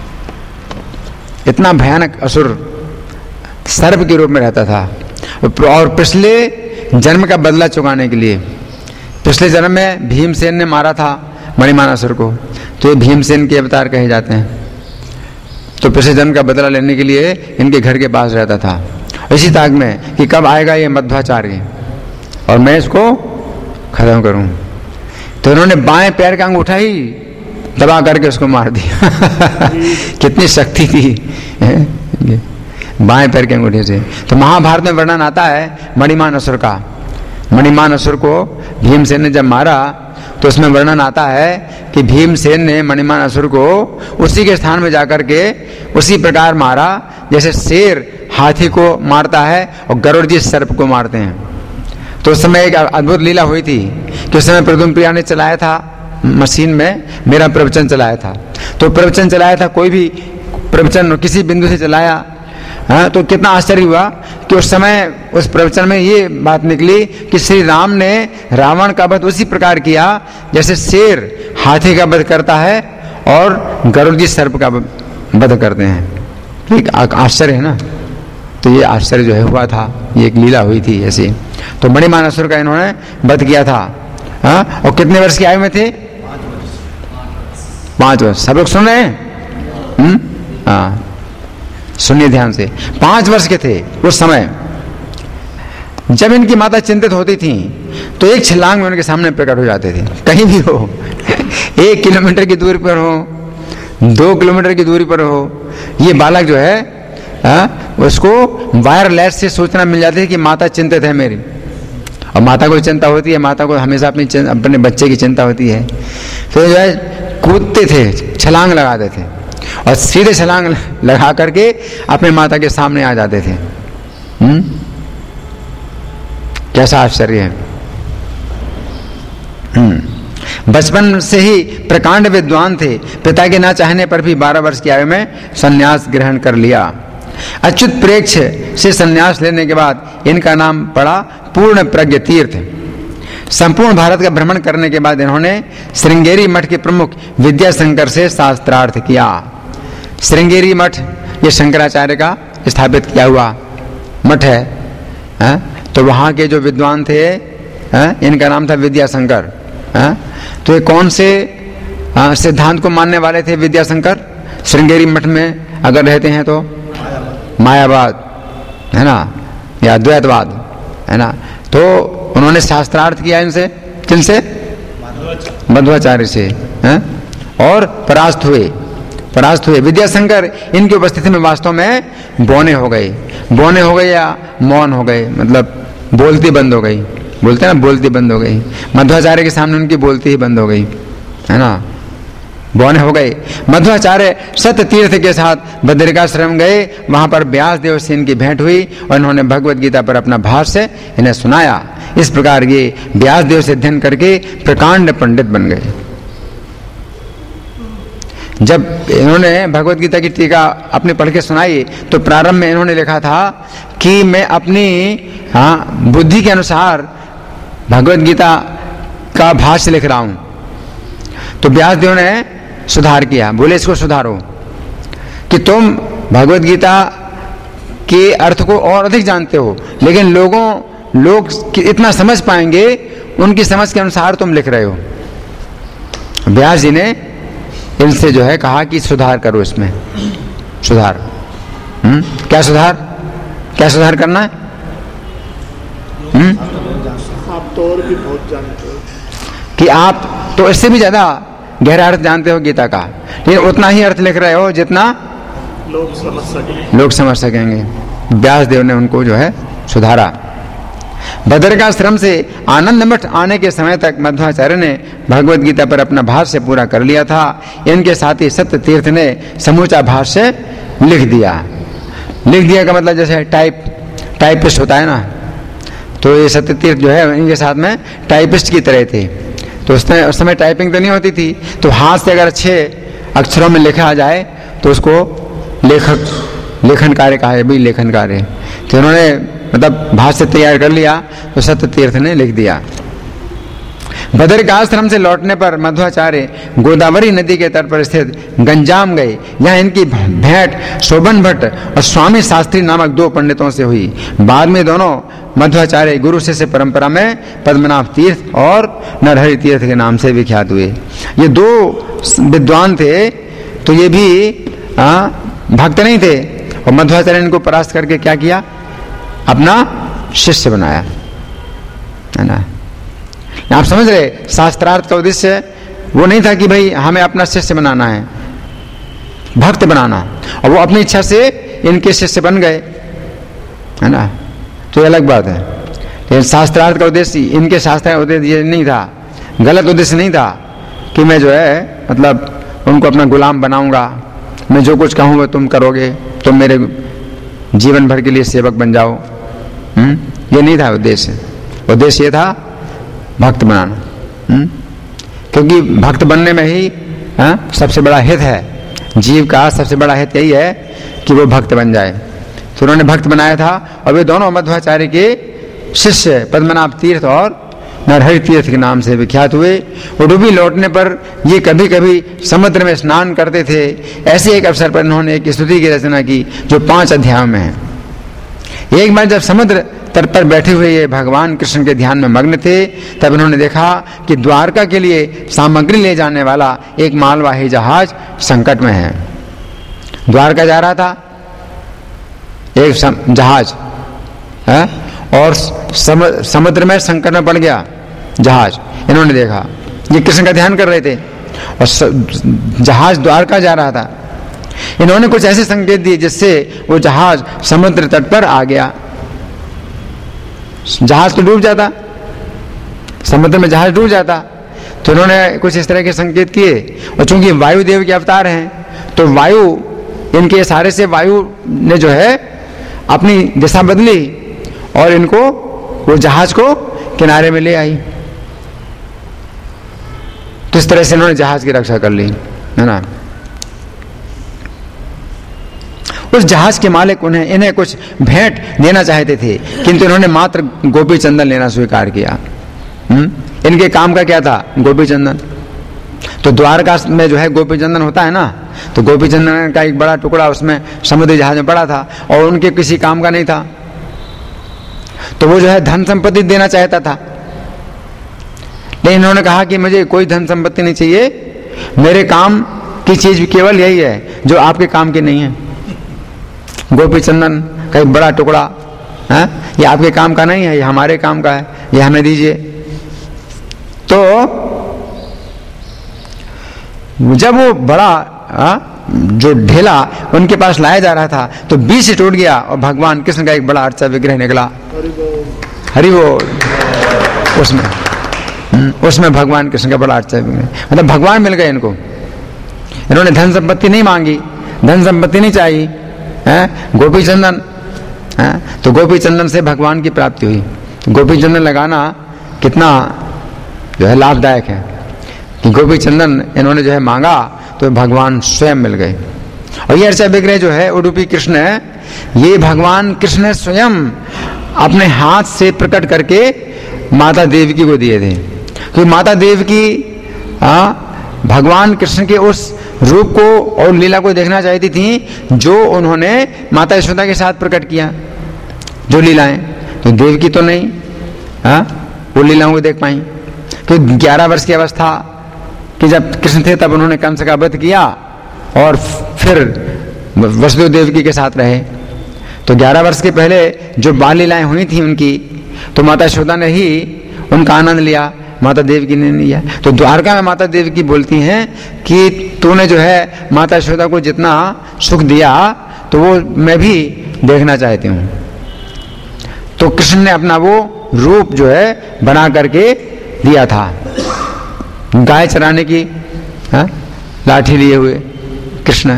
इतना भयानक असुर सर्प के रूप में रहता था। और पिछले जन्म का बदला चुकाने के लिए, पिछले जन्म में भीमसेन ने मारा था मणिमान असुर को, तो ये भीमसेन के अवतार कहे जाते हैं। तो पिछले जन्म का बदला लेने के लिए इनके घर के पास रहता था, इसी ताक में कि कब आएगा ये मध्वाचार्य और मैं इसको खत्म करूं। तो इन्होंने बाएं पैर का अंगूठा ही दबा करके उसको मार दिया। कितनी शक्ति थी बाएं पैर के अंगूठे से। तो महाभारत में वर्णन आता है मणिमान असुर का। मणिमान असुर को भीमसेन ने जब मारा तो उसमें वर्णन आता है कि भीमसेन ने मणिमान असुर को उसी के स्थान में जाकर के उसी प्रकार मारा जैसे शेर हाथी को मारता है और गरुड़ जी सर्प को मारते हैं। तो उस समय एक अद्भुत लीला हुई थी कि उस समय प्रद्युम्न प्रिया ने चलाया था मशीन में, मेरा प्रवचन चलाया था। तो प्रवचन चलाया था, कोई भी प्रवचन किसी बिंदु से चलाया, तो कितना आश्चर्य हुआ कि उस समय उस प्रवचन में ये बात निकली कि श्री राम ने रावण का वध उसी प्रकार किया जैसे शेर हाथी का वध करता है और गरुड़ जी सर्प का वध करते हैं। एक आश्चर्य है ना। तो ये आश्चर्य जो है हुआ था, ये एक लीला हुई थी ऐसी। तो मणिमान असुर का इन्होंने वध किया था। और कितने वर्ष की आयु में थे? 5 वर्ष। सब लोग सुन रहे हैं? सुनिए ध्यान से। 5 वर्ष के थे उस समय। जब इनकी माता चिंतित होती थी तो एक छलांग में उनके सामने प्रकट हो जाते थे, कहीं भी हो। 1 किलोमीटर की दूरी पर हो, 2 किलोमीटर की दूरी पर हो, ये बालक जो है उसको वायरलेस से सूचना मिल जाती है कि माता चिंतित है मेरी। और माता को चिंता होती है, माता को हमेशा अपने बच्चे की चिंता होती है। तो जो है कूदते थे, छलांग लगाते थे और सीधे छलांग लगा करके अपने माता के सामने आ जाते थे। कैसा आश्चर्य है। बचपन से ही प्रकांड विद्वान थे। पिता के ना चाहने पर भी 12 वर्ष की आयु में संन्यास ग्रहण कर लिया। अच्युत प्रेक्ष से संन्यास लेने के बाद इनका नाम पड़ा पूर्ण प्रज्ञ तीर्थ। संपूर्ण भारत का भ्रमण करने के बाद इन्होंने श्रृंगेरी मठ के प्रमुख विद्याशंकर से शास्त्रार्थ किया। श्रृंगेरी मठ ये शंकराचार्य का स्थापित किया हुआ मठ है। तो वहाँ के जो विद्वान थे इनका नाम था विद्याशंकर। तो ये कौन से सिद्धांत को मानने वाले थे विद्याशंकर? श्रृंगेरी मठ में अगर रहते हैं तो मायावाद, है ना, या अद्वैतवाद, है ना। तो उन्होंने शास्त्रार्थ किया इनसे, किनसे? मध्वाचार्य से, हैं? और परास्त हुए। विद्याशंकर इनकी उपस्थिति में वास्तव में बौने हो गए या मौन हो गए, मतलब बोलती बंद हो गई, बोलते हैं ना, बोलती बंद हो गई। मध्वाचार्य के सामने उनकी बोलती ही बंद हो गई, है ना, बौने हो गए। मध्वाचार्य सत्य तीर्थ के साथ बद्रिकाश्रम गए, वहां पर व्यास देव से इनकी भेंट हुई और इन्होंने भगवत गीता पर अपना भाष्य इन्हें सुनाया। इस प्रकार ये व्यास देव से अध्ययन करके प्रकांड पंडित बन गए। जब इन्होंने भगवत गीता की टीका अपने पढ़ के सुनाई तो प्रारंभ में इन्होंने लिखा था कि मैं अपनी बुद्धि के अनुसार भगवत गीता का भाष्य लिख रहा हूं। तो व्यास देव ने सुधार किया, बोले इसको सुधारो कि तुम भगवत गीता के अर्थ को और अधिक जानते हो, लेकिन लोग इतना समझ पाएंगे उनकी समझ के अनुसार तुम लिख रहे हो। व्यास जी ने इनसे जो है कहा कि सुधार करो, इसमें सुधार। क्या सुधार करना है? आप तो और भी बहुत जानते हो कि आप तो इससे भी ज्यादा गहरा अर्थ जानते हो गीता का, लेकिन उतना ही अर्थ लिख रहे हो जितना लोग समझ सकेंगे। व्यास देव ने उनको जो है सुधारा। बद्रिकाश्रम से आनंद मठ आने के समय तक मध्वाचार्य ने भगवत गीता पर अपना भाष्य पूरा कर लिया था। इनके साथ ही सत्य तीर्थ ने समूचा भाष्य लिख दिया का मतलब जैसे टाइपिस्ट होता है ना, तो ये सत्य तीर्थ जो है इनके साथ में टाइपिस्ट की तरह थे। तो उस समय टाइपिंग तो नहीं होती थी, तो हाथ से अगर अच्छे अक्षरों में लिखा जाए तो उसको लेखन कार्य कहा है, भी लेखन कार्य। तो उन्होंने मतलब भाष्य तैयार कर लिया तो सत्य तीर्थ ने लिख दिया। बद्रिकाश्रम से लौटने पर मध्वाचार्य गोदावरी नदी के तट पर स्थित गंजाम गए। यहाँ इनकी भेंट शोभन भट्ट और स्वामी शास्त्री नामक 2 पंडितों से हुई। बाद में दोनों मध्वाचार्य गुरु शिष्य परंपरा में पद्मनाभ तीर्थ और नरहरि तीर्थ के नाम से विख्यात हुए। ये 2 विद्वान थे, तो ये भी भक्त नहीं थे, और मध्वाचार्य इनको परास्त करके क्या किया? अपना शिष्य बनाया, है ना। आप समझ रहे, शास्त्रार्थ का उद्देश्य वो नहीं था कि भाई हमें अपना शिष्य बनाना है, भक्त बनाना, और वो अपनी इच्छा से इनके शिष्य बन गए, है ना। तो ये अलग बात है। लेकिन शास्त्रार्थ का उद्देश्य, इनके शास्त्र का उद्देश्य ये नहीं था, गलत उद्देश्य नहीं था कि मैं जो है मतलब उनको अपना गुलाम बनाऊंगा, मैं जो कुछ कहूँगा तुम करोगे, तुम मेरे जीवन भर के लिए सेवक बन जाओ। ये नहीं था उद्देश्य। उद्देश्य ये था भक्त बनाना, क्योंकि भक्त बनने में ही सबसे बड़ा हित है। जीव का सबसे बड़ा हित यही है कि वो भक्त बन जाए। तो उन्होंने भक्त बनाया था, और वे दोनों मध्वाचार्य के शिष्य पद्मनाभ तीर्थ और नरहरि तीर्थ के नाम से विख्यात हुए। उडुपी लौटने पर ये कभी कभी समुद्र में स्नान करते थे। ऐसे एक अवसर पर इन्होंने एक स्तुति की रचना की जो 5 अध्यायों में है। एक बार जब समुद्र तट पर बैठे हुए ये भगवान कृष्ण के ध्यान में मग्न थे, तब इन्होंने देखा कि द्वारका के लिए सामग्री ले जाने वाला एक मालवाही जहाज संकट में है। द्वारका जा रहा था एक जहाज है, और समुद्र में संकट में पड़ गया जहाज। इन्होंने देखा, ये कृष्ण का ध्यान कर रहे थे और जहाज द्वारका जा रहा था। इन्होंने कुछ ऐसे संकेत दिए जिससे वो जहाज समुद्र तट पर आ गया। जहाज तो डूब जाता, समुद्र में जहाज डूब जाता। तो इन्होंने कुछ इस तरह के संकेत किए, और चूंकि वायुदेव के अवतार हैं, तो वायु, इनके इशारे से वायु ने जो है अपनी दिशा बदली और इनको वो जहाज को किनारे में ले आई। तो इस तरह से इन्होंने जहाज की रक्षा कर ली, है ना। उस जहाज के मालिक इन्हें कुछ भेंट देना चाहते थे, किंतु इन्होंने मात्र गोपी चंदन लेना स्वीकार किया। इनके काम का क्या था? गोपी चंदन। तो द्वारका में जो है गोपी चंदन होता है ना, तो गोपी चंदन का एक बड़ा टुकड़ा उसमें समुद्री जहाज में पड़ा था, और उनके किसी काम का नहीं था। तो वो जो है धन संपत्ति देना चाहता था, लेकिन इन्होंने कहा कि मुझे कोई धन संपत्ति नहीं चाहिए, मेरे काम की चीज केवल यही है जो आपके काम की नहीं है। गोपी चंदन का एक बड़ा टुकड़ा, है ये आपके काम का नहीं है, ये हमारे काम का है, ये हमें दीजिए। तो जब वो बड़ा जो ढेला उनके पास लाया जा रहा था तो बीच से टूट गया और भगवान कृष्ण का एक बड़ा अर्चा विग्रह निकला। हरि बोल। उसमें भगवान कृष्ण का बड़ा अर्चा विग्रह, मतलब भगवान मिल गए इनको। इन्होंने धन संपत्ति नहीं मांगी, धन संपत्ति नहीं चाहिए, है गोपी चंदन है, तो गोपी चंदन से भगवान की प्राप्ति हुई। गोपी चंदन लगाना कितना जो है लाभदायक है कि गोपी चंदन इन्होंने जो है मांगा तो भगवान स्वयं मिल गए। और ये अर्चा विग्रह जो है उडुपी कृष्ण है, ये भगवान कृष्ण ने स्वयं अपने हाथ से प्रकट करके माता देवकी को दिए थे। तो माता देवकी भगवान कृष्ण के उस रूप को और लीला को देखना चाहती थी जो उन्होंने माता यशोदा के साथ प्रकट किया, जो लीलाएं। तो देवकी तो नहीं वो लीलाओं को देख पाई। तो 11 वर्ष की अवस्था कि जब कृष्ण थे तब उन्होंने कंस का वध किया और फिर वसुदेव देवकी के साथ रहे। तो 11 वर्ष के पहले जो बाल लीलाएं हुई थी उनकी, तो माता यशोदा ने ही उनका आनंद लिया, माता देवकी ने नहीं लिया। तो द्वारका में माता देवकी बोलती हैं कि तूने जो है माता यशोदा को जितना सुख दिया तो वो मैं भी देखना चाहती हूँ। तो कृष्ण ने अपना वो रूप जो है बना करके दिया था, गाय चराने की लाठी लिए हुए कृष्ण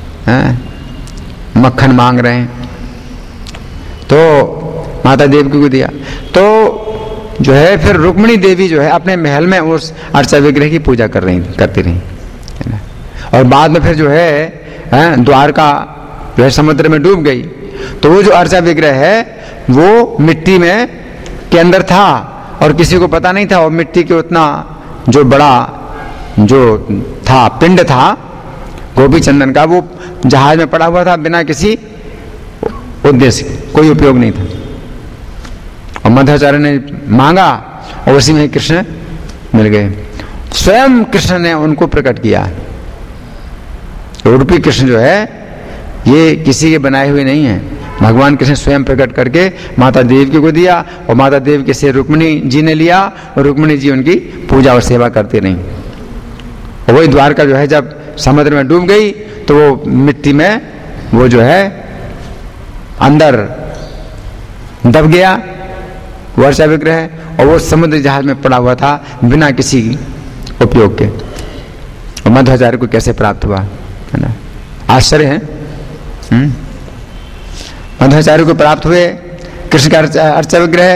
मक्खन मांग रहे हैं, तो माता देवकी को दिया। तो जो है फिर रुक्मिणी देवी जो है अपने महल में उस अर्चा विग्रह की पूजा करती रही। और बाद में फिर जो है द्वारका जो है समुद्र में डूब गई। तो वो जो अर्चा विग्रह है वो मिट्टी में के अंदर था और किसी को पता नहीं था। और मिट्टी के उतना जो बड़ा जो था पिंड था गोपी चंदन का, वो जहाज में पड़ा हुआ था बिना किसी उद्देश्य, कोई उपयोग नहीं था। और मध्वाचार्य ने मांगा और उसी में कृष्ण मिल गए। स्वयं कृष्ण ने उनको प्रकट किया। उडुपी कृष्ण जो है ये किसी के बनाए हुए नहीं है, भगवान कृष्ण स्वयं प्रकट करके माता देवकी को दिया और माता देवकी से रुक्मिणी जी ने लिया और रुक्मिणी जी उनकी पूजा और सेवा करती रही। और वही द्वारका जो है जब समुद्र में डूब गई तो वो मिट्टी में वो जो है अंदर दब गया वो अर्चा विग्रह, और वो समुद्र जहाज में पड़ा हुआ था बिना किसी उपयोग के। और मध्वाचार्य को कैसे प्राप्त हुआ, है ना, आश्चर्य है। मध्वाचार्य को प्राप्त हुए कृष्ण का अर्चा विग्रह।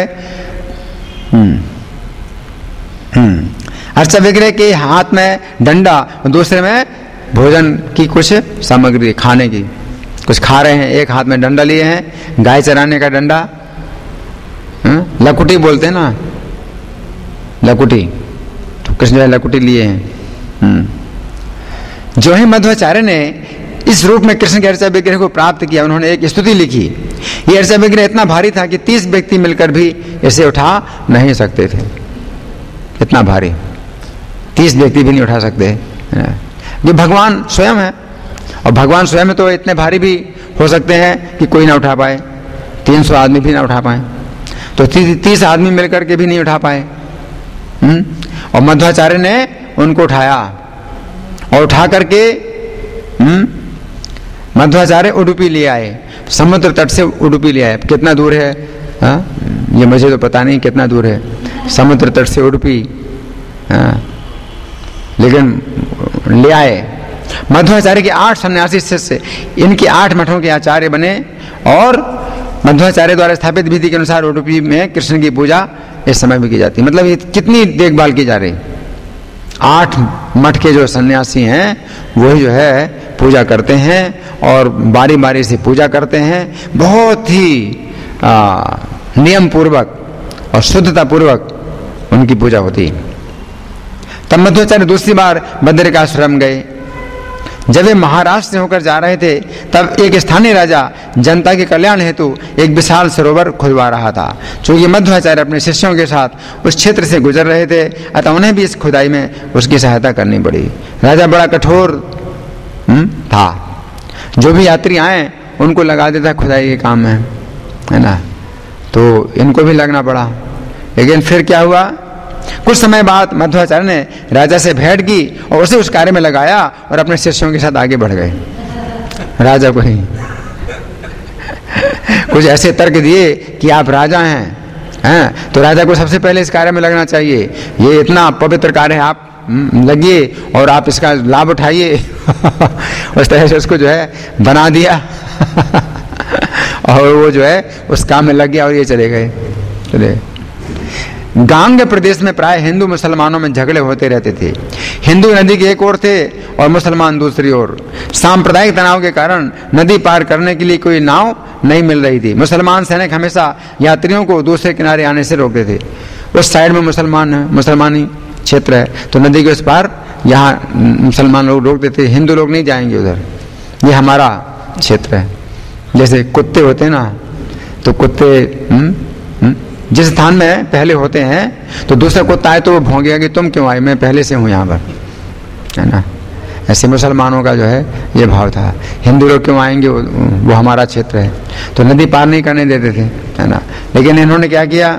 अर्चा विग्रह के हाथ में डंडा, दूसरे में भोजन की कुछ सामग्री खाने की, कुछ खा रहे हैं। एक हाथ में डंडा लिए हैं, गाय चराने का डंडा, लकुटी बोलते हैं ना, लकुटी। तो कृष्ण जो है लकुटी लिए हैं। जो है मध्वाचार्य ने इस रूप में कृष्ण के अर्चा विग्रह को प्राप्त किया। उन्होंने एक स्तुति लिखी। ये अर्चा विग्रह इतना भारी था कि 30 व्यक्ति मिलकर भी इसे उठा नहीं सकते थे, इतना भारी 30 व्यक्ति भी नहीं उठा सकते। ये भगवान स्वयं है, और भगवान स्वयं तो इतने भारी भी हो सकते हैं कि कोई ना उठा पाए, 300 आदमी भी ना उठा पाए। तो 30 आदमी मिलकर के भी नहीं उठा पाए। और मध्वाचार्य ने उनको उठाया और उठा करके मध्वाचार्य उडुपी ले आए, समुद्र तट से उडुपी ले आए। कितना दूर है ये मुझे तो पता नहीं कितना दूर है समुद्र तट से उडुपी, लेकिन ले आए। मध्वाचार्य के 8 सन्यासी शिष्य इनके 8 मठों के आचार्य बने और मध्वाचार्य द्वारा स्थापित विधि के अनुसार उडुपी में कृष्ण की पूजा इस समय भी की जाती है। मतलब ये कितनी देखभाल की जा रही। 8 मठ के जो सन्यासी हैं वही जो है पूजा करते हैं और बारी बारी से पूजा करते हैं, बहुत ही नियम पूर्वक और शुद्धता पूर्वक उनकी पूजा होती है। तब मध्वाचार्य दूसरी बार बद्रिकाश्रम गए। जब वे महाराष्ट्र से होकर जा रहे थे तब एक स्थानीय राजा जनता के कल्याण हेतु एक विशाल सरोवर खुदवा रहा था। चूंकि मध्वाचार्य अपने शिष्यों के साथ उस क्षेत्र से गुजर रहे थे अतः उन्हें भी इस खुदाई में उसकी सहायता करनी पड़ी। राजा बड़ा कठोर था। जो भी यात्री आए उनको लगा देता खुदाई के काम में, है ना। तो इनको भी लगना पड़ा। लेकिन फिर क्या हुआ, कुछ समय बाद मध्वाचार्य ने राजा से भेंट की और उसे उस कार्य में लगाया और अपने शिष्यों के साथ आगे बढ़ गए। राजा को ही कुछ ऐसे तर्क दिए कि आप राजा हैं, तो राजा को सबसे पहले इस कार्य में लगना चाहिए। ये इतना पवित्र कार्य है, आप लगिए और आप इसका लाभ उठाइए। उस तरह से उसको जो है बना दिया और वो जो है उस काम में लग गया और ये चले गए। गांग प्रदेश में प्राय हिंदू मुसलमानों में झगड़े होते रहते थे। हिंदू नदी की एक ओर थे और मुसलमान दूसरी ओर। सांप्रदायिक तनाव के कारण नदी पार करने के लिए कोई नाव नहीं मिल रही थी। मुसलमान सैनिक हमेशा यात्रियों को दूसरे किनारे आने से रोकते थे। उस साइड में मुसलमानी क्षेत्र है, तो नदी के उस पार यहाँ मुसलमान लोग रोक देते, हिंदू लोग नहीं जाएंगे उधर, ये हमारा क्षेत्र है। जैसे कुत्ते होते हैं ना, तो कुत्ते जिस स्थान में पहले होते हैं तो दूसरा कुत्ता आए तो वो भौंकेगा कि तुम क्यों आए, मैं पहले से हूँ यहाँ पर, है ना। ऐसे मुसलमानों का जो है ये भाव था, हिंदू लोग क्यों आएंगे, वो हमारा क्षेत्र है, तो नदी पार नहीं करने देते थे, है ना। लेकिन इन्होंने क्या किया,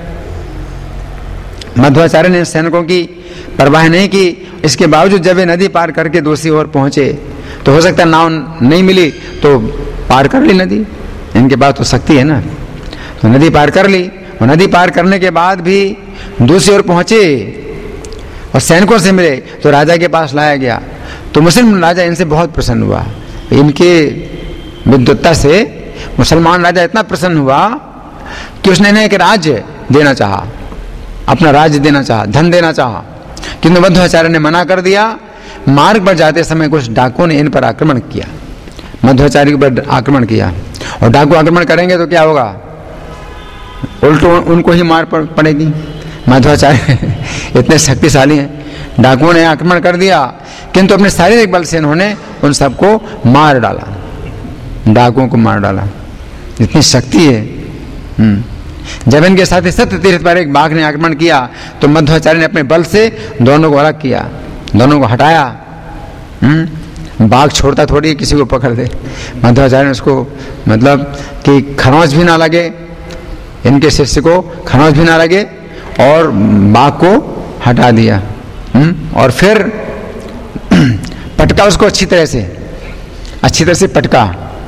मध्वाचार्य ने सैनिकों की परवाह नहीं की। इसके बावजूद जब वे नदी पार करके दूसरी ओर पहुंचे तो हो सकता है नाव नहीं मिली तो पार कर ली नदी, इनके पास तो शक्ति है ना। तो नदी पार कर ली और नदी पार करने के बाद भी दूसरी ओर पहुंचे और सैनिकों से मिले तो राजा के पास लाया गया। तो मुस्लिम राजा इनसे बहुत प्रसन्न हुआ। इनके विद्वत्ता से मुसलमान राजा इतना प्रसन्न हुआ कि उसने इन्हें एक राज्य देना चाहा, अपना राज्य देना चाहा, धन देना चाहा, किंतु मध्वाचार्य ने मना कर दिया। मार्ग पर जाते समय कुछ डाकुओं ने इन पर आक्रमण किया, मध्वाचार्य के ऊपर आक्रमण किया। और डाकू आक्रमण करेंगे तो क्या होगा, उल्टो उनको ही मार पड़ेगी। मध्वाचार्य इतने शक्तिशाली हैं। डाकुओं ने आक्रमण कर दिया, किंतु अपने शारीरिक बल से इन्होंने उन सबको मार डाला, डाकुओं को मार डाला। इतनी शक्ति है। जब इनके साथ सत्य तीर्थ पर एक बाघ ने आक्रमण किया तो मध्वाचार्य ने अपने बल से दोनों को अलग किया, दोनों को हटाया। बाघ छोड़ता थोड़ी किसी को पकड़ दे। मध्वाचार्य ने उसको मतलब कि खरोंच भी ना लगे, इनके शिष्य को खरोंच भी ना लगे और बाघ को हटा दिया। और फिर पटका उसको अच्छी तरह से पटका।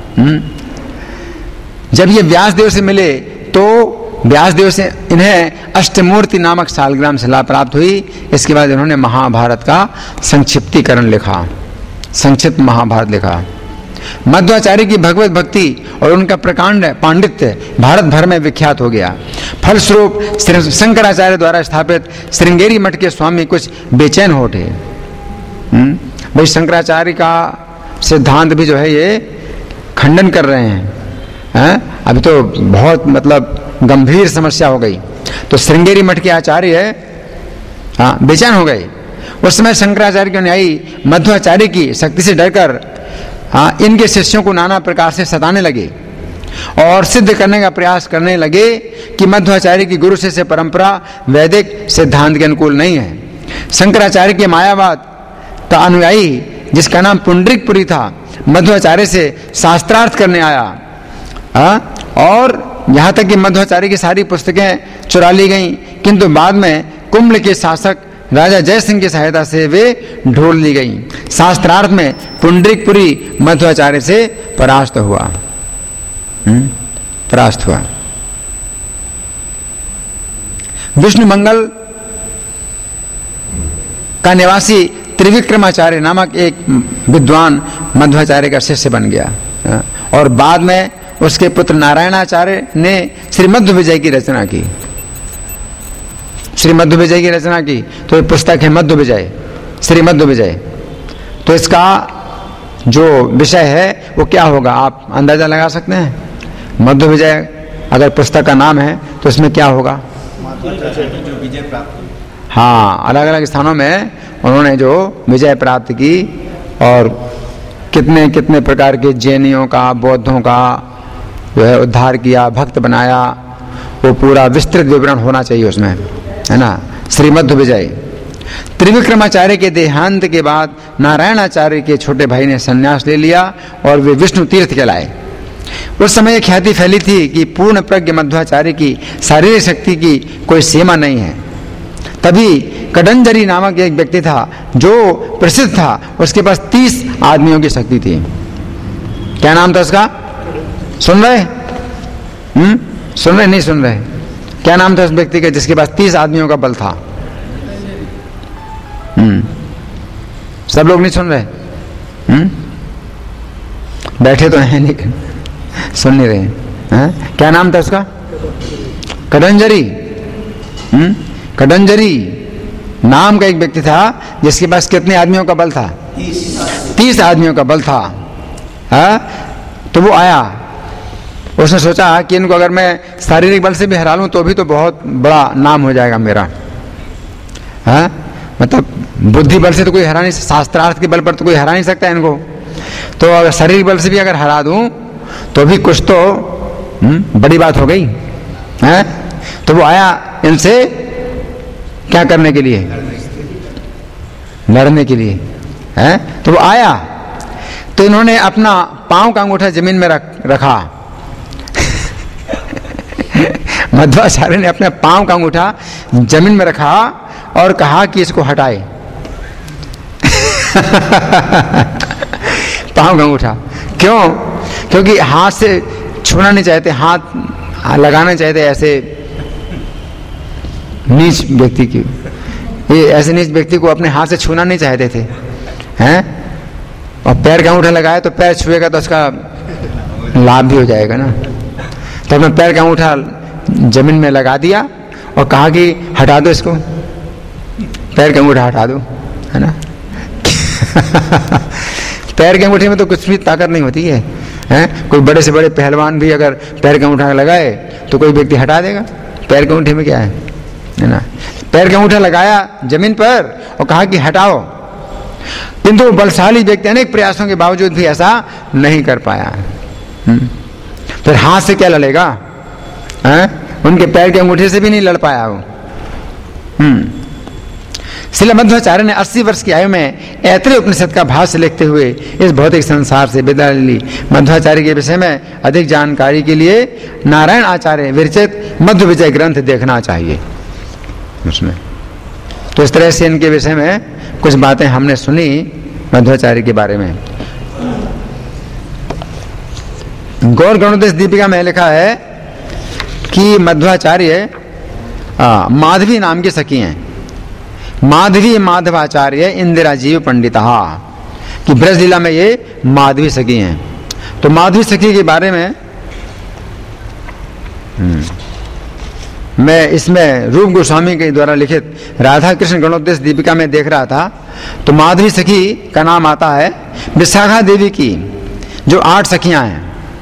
जब ये व्यासदेव से मिले तो व्यासदेव से इन्हें अष्टमूर्ति नामक शालग्राम शिला प्राप्त हुई। इसके बाद इन्होंने महाभारत का संक्षिप्तीकरण लिखा, संक्षिप्त महाभारत लिखा। मध्वाचार्य की भगवत भक्ति और उनका प्रकांड पांडित्य भारत भर में विख्यात हो गया। फलस्वरूप शंकराचार्य द्वारा स्थापित श्रृंगेरी मठ के स्वामी कुछ बेचैन हो उठे। भाई शंकराचार्य का सिद्धांत भी जो है ये खंडन कर रहे हैं। अभी तो बहुत मतलब गंभीर समस्या हो गई। तो श्रृंगेरी मठ के आचार्य बेचैन हो गए। उस समय शंकराचार्य के अनुयायी मध्वाचार्य की शक्ति से डरकर इनके शिष्यों को नाना प्रकार से सताने लगे और सिद्ध करने का प्रयास करने लगे कि मध्वाचार्य की गुरु शिष्य परंपरा वैदिक सिद्धांत के अनुकूल नहीं है। शंकराचार्य के मायावाद का अनुयायी जिसका नाम पुंडरीकपुरी था, मध्वाचार्य से शास्त्रार्थ करने आया और यहाँ तक कि मध्वाचार्य की सारी पुस्तकें चुरा ली गईं, किंतु बाद में कुंभ के शासक राजा जय सिंह की सहायता से वे ढूंढ ली गईं। शास्त्रार्थ में पुंडरीकपुरी मध्वाचार्य से परास्त हुआ। विष्णु मंगल का निवासी त्रिविक्रमाचार्य नामक एक विद्वान मध्वाचार्य का शिष्य बन गया और बाद में उसके पुत्र नारायणाचार्य ने श्री मध्व विजय की रचना की। श्री मध्व विजय की रचना की तो ये पुस्तक है मध्व विजय, श्री मध्व विजय। तो इसका जो विषय है वो क्या होगा आप अंदाजा लगा सकते हैं? मध्व विजय अगर पुस्तक का नाम है तो इसमें क्या होगा? जो विजय प्राप्त हुई। हाँ, अलग अलग स्थानों में उन्होंने जो विजय प्राप्त की और कितने कितने प्रकार के जैनियों का, बौद्धों का जो है उद्धार किया, भक्त बनाया, वो पूरा विस्तृत विवरण होना चाहिए उसमें, है ना। श्रीमध्व विजय। त्रिविक्रमाचार्य के देहांत के बाद नारायणाचार्य के छोटे भाई ने संन्यास ले लिया और वे विष्णु तीर्थ कहलाए। उस समय यह ख्याति फैली थी कि पूर्ण प्रज्ञ मध्वाचार्य की शारीरिक शक्ति की कोई सीमा नहीं है। तभी कडंजरी नामक एक व्यक्ति था जो प्रसिद्ध था, उसके पास 30 आदमियों की शक्ति थी। क्या नाम था उसका? सुन रहे? सुन रहे? नहीं सुन रहे? क्या नाम था उस व्यक्ति का जिसके पास 30 आदमियों का बल था? सब लोग नहीं सुन रहे? बैठे तो हैं लेकिन सुन नहीं रहे हैं? क्या नाम था उसका? कडंजरी। कडंजरी नाम का एक व्यक्ति था जिसके पास कितने आदमियों का बल था? 30 आदमियों का बल था। तो वो आया, उसने सोचा कि इनको अगर मैं शारीरिक बल से भी हरा लूं तो भी तो बहुत बड़ा नाम हो जाएगा मेरा। मतलब बुद्धि बल से तो कोई हरा नहीं, शास्त्रार्थ के बल पर तो कोई हरा नहीं सकता इनको। तो अगर शारीरिक बल से भी अगर हरा दूं तो भी कुछ तो बड़ी बात हो गई है। तो वो आया इनसे क्या करने के लिए? लड़ने के लिए है। तो वो आया तो इन्होंने अपना पांव का अंगूठा जमीन में रखा। मध्वाचार्य ने अपने पांव का अंगूठा जमीन में रखा और कहा कि इसको हटाए। पांव का अंगूठा क्यों? क्योंकि हाथ से छूना नहीं चाहते, हाथ लगाना चाहते ऐसे नीच व्यक्ति की। ये ऐसे नीच व्यक्ति को अपने हाथ से छूना नहीं चाहते थे हैं। और पैर का अंगूठा लगाया तो पैर छुएगा तो उसका लाभ भी हो जाएगा ना। तो अपने पैर का अंगूठा जमीन में लगा दिया और कहा कि हटा दो इसको, पैर का अंगूठा हटा दो, है ना। पैर के अंगूठे में तो कुछ भी ताकत नहीं होती है, हैं? कोई बड़े से बड़े पहलवान भी अगर पैर का अंगूठा लगाए तो कोई व्यक्ति हटा देगा। पैर के अंगूठे में क्या है ना। पैर का अंगूठा लगाया जमीन पर और कहा कि हटाओ, किंतु बलशाली व्यक्ति अनेक प्रयासों के बावजूद भी ऐसा नहीं कर पाया। फिर हाथ से क्या लड़ेगा? उनके पैर के अंगूठे से भी नहीं लड़ पाया वो। श्रील मध्वाचार्य ने 80 वर्ष की आयु में ऐतरेय उपनिषद का भाष्य लिखते हुए इस भौतिक संसार से विदा ली। मध्वाचार्य के विषय में अधिक जानकारी के लिए नारायण आचार्य विरचित मध्व विजय ग्रंथ देखना चाहिए उसमें। तो इस तरह से इनके विषय में कुछ बातें हमने सुनी मध्वाचार्य के बारे में। गौर गणोदेश दीपिका में लिखा है कि मध्वाचार्य माधवी नाम की सखी हैं। माधवी माधवाचार्य इंदिरा जीव पंडिता, कि ब्रज लीला में ये माधवी सखी हैं। तो माधवी सखी के बारे में मैं इसमें रूप गोस्वामी के द्वारा लिखित राधा कृष्ण गणोदेश दीपिका में देख रहा था। तो माधवी सखी का नाम आता है विशाखा देवी की, जो 8 सखियां हैं।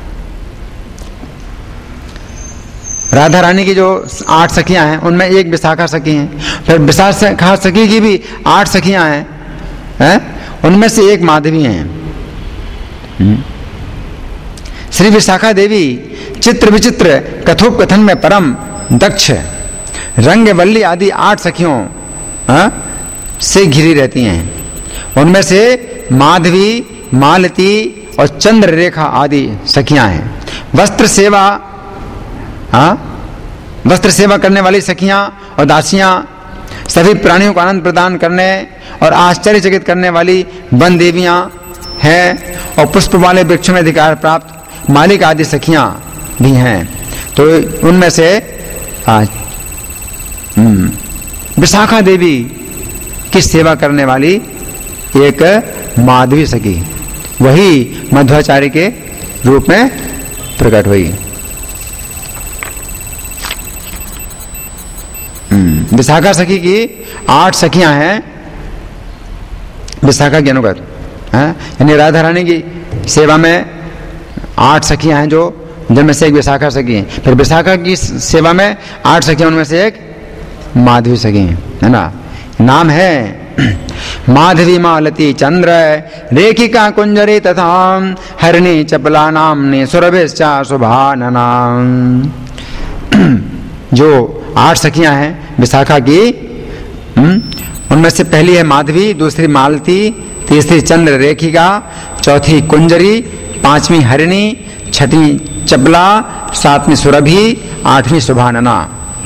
राधा रानी की जो 8 सखियां हैं उनमें एक विशाखा सखी हैं। फिर विशाखा सखी की भी 8 सखियां हैं, उनमें से एक माधवी हैं। श्री विशाखा देवी चित्र विचित्र कथोपकथन में परम दक्ष, रंगवल्ली आदि 8 सखियों से घिरी रहती हैं। उनमें से माधवी, मालती और चंद्ररेखा आदि सखियां हैं। वस्त्र सेवा करने वाली सखियां और दासियां, सभी प्राणियों को आनंद प्रदान करने और आश्चर्यचकित करने वाली वन देवियां हैं। और पुष्प वाले वृक्षों में अधिकार प्राप्त मालिक आदि सखियां भी हैं। तो उनमें से विशाखा देवी की सेवा करने वाली एक माधवी सखी, वही मध्वाचार्य के रूप में प्रकट हुई। विशाखा सखी की 8 सखियां हैं विशाखा के अनुगत, यानी राधा रानी की सेवा में 8 सखियां हैं, जो जिनमें से एक विशाखा सखी है। फिर विशाखा की सेवा में 8 सखियां, उनमें से एक माधवी सखी है ना। नाम है माधवी मालती चंद्र रेखिका कुंजरी तथा हरिणी चपला नामने सुरभिश्चा शुभाननाम। जो 8 सखियां हैं विशाखा की, उनमें से पहली है माधवी, दूसरी मालती, तीसरी चंद्र रेखिका, चौथी कुंजरी, 5वीं हरिणी, 6वीं चपला, 7वीं सुरभि, 8वीं सुभानना।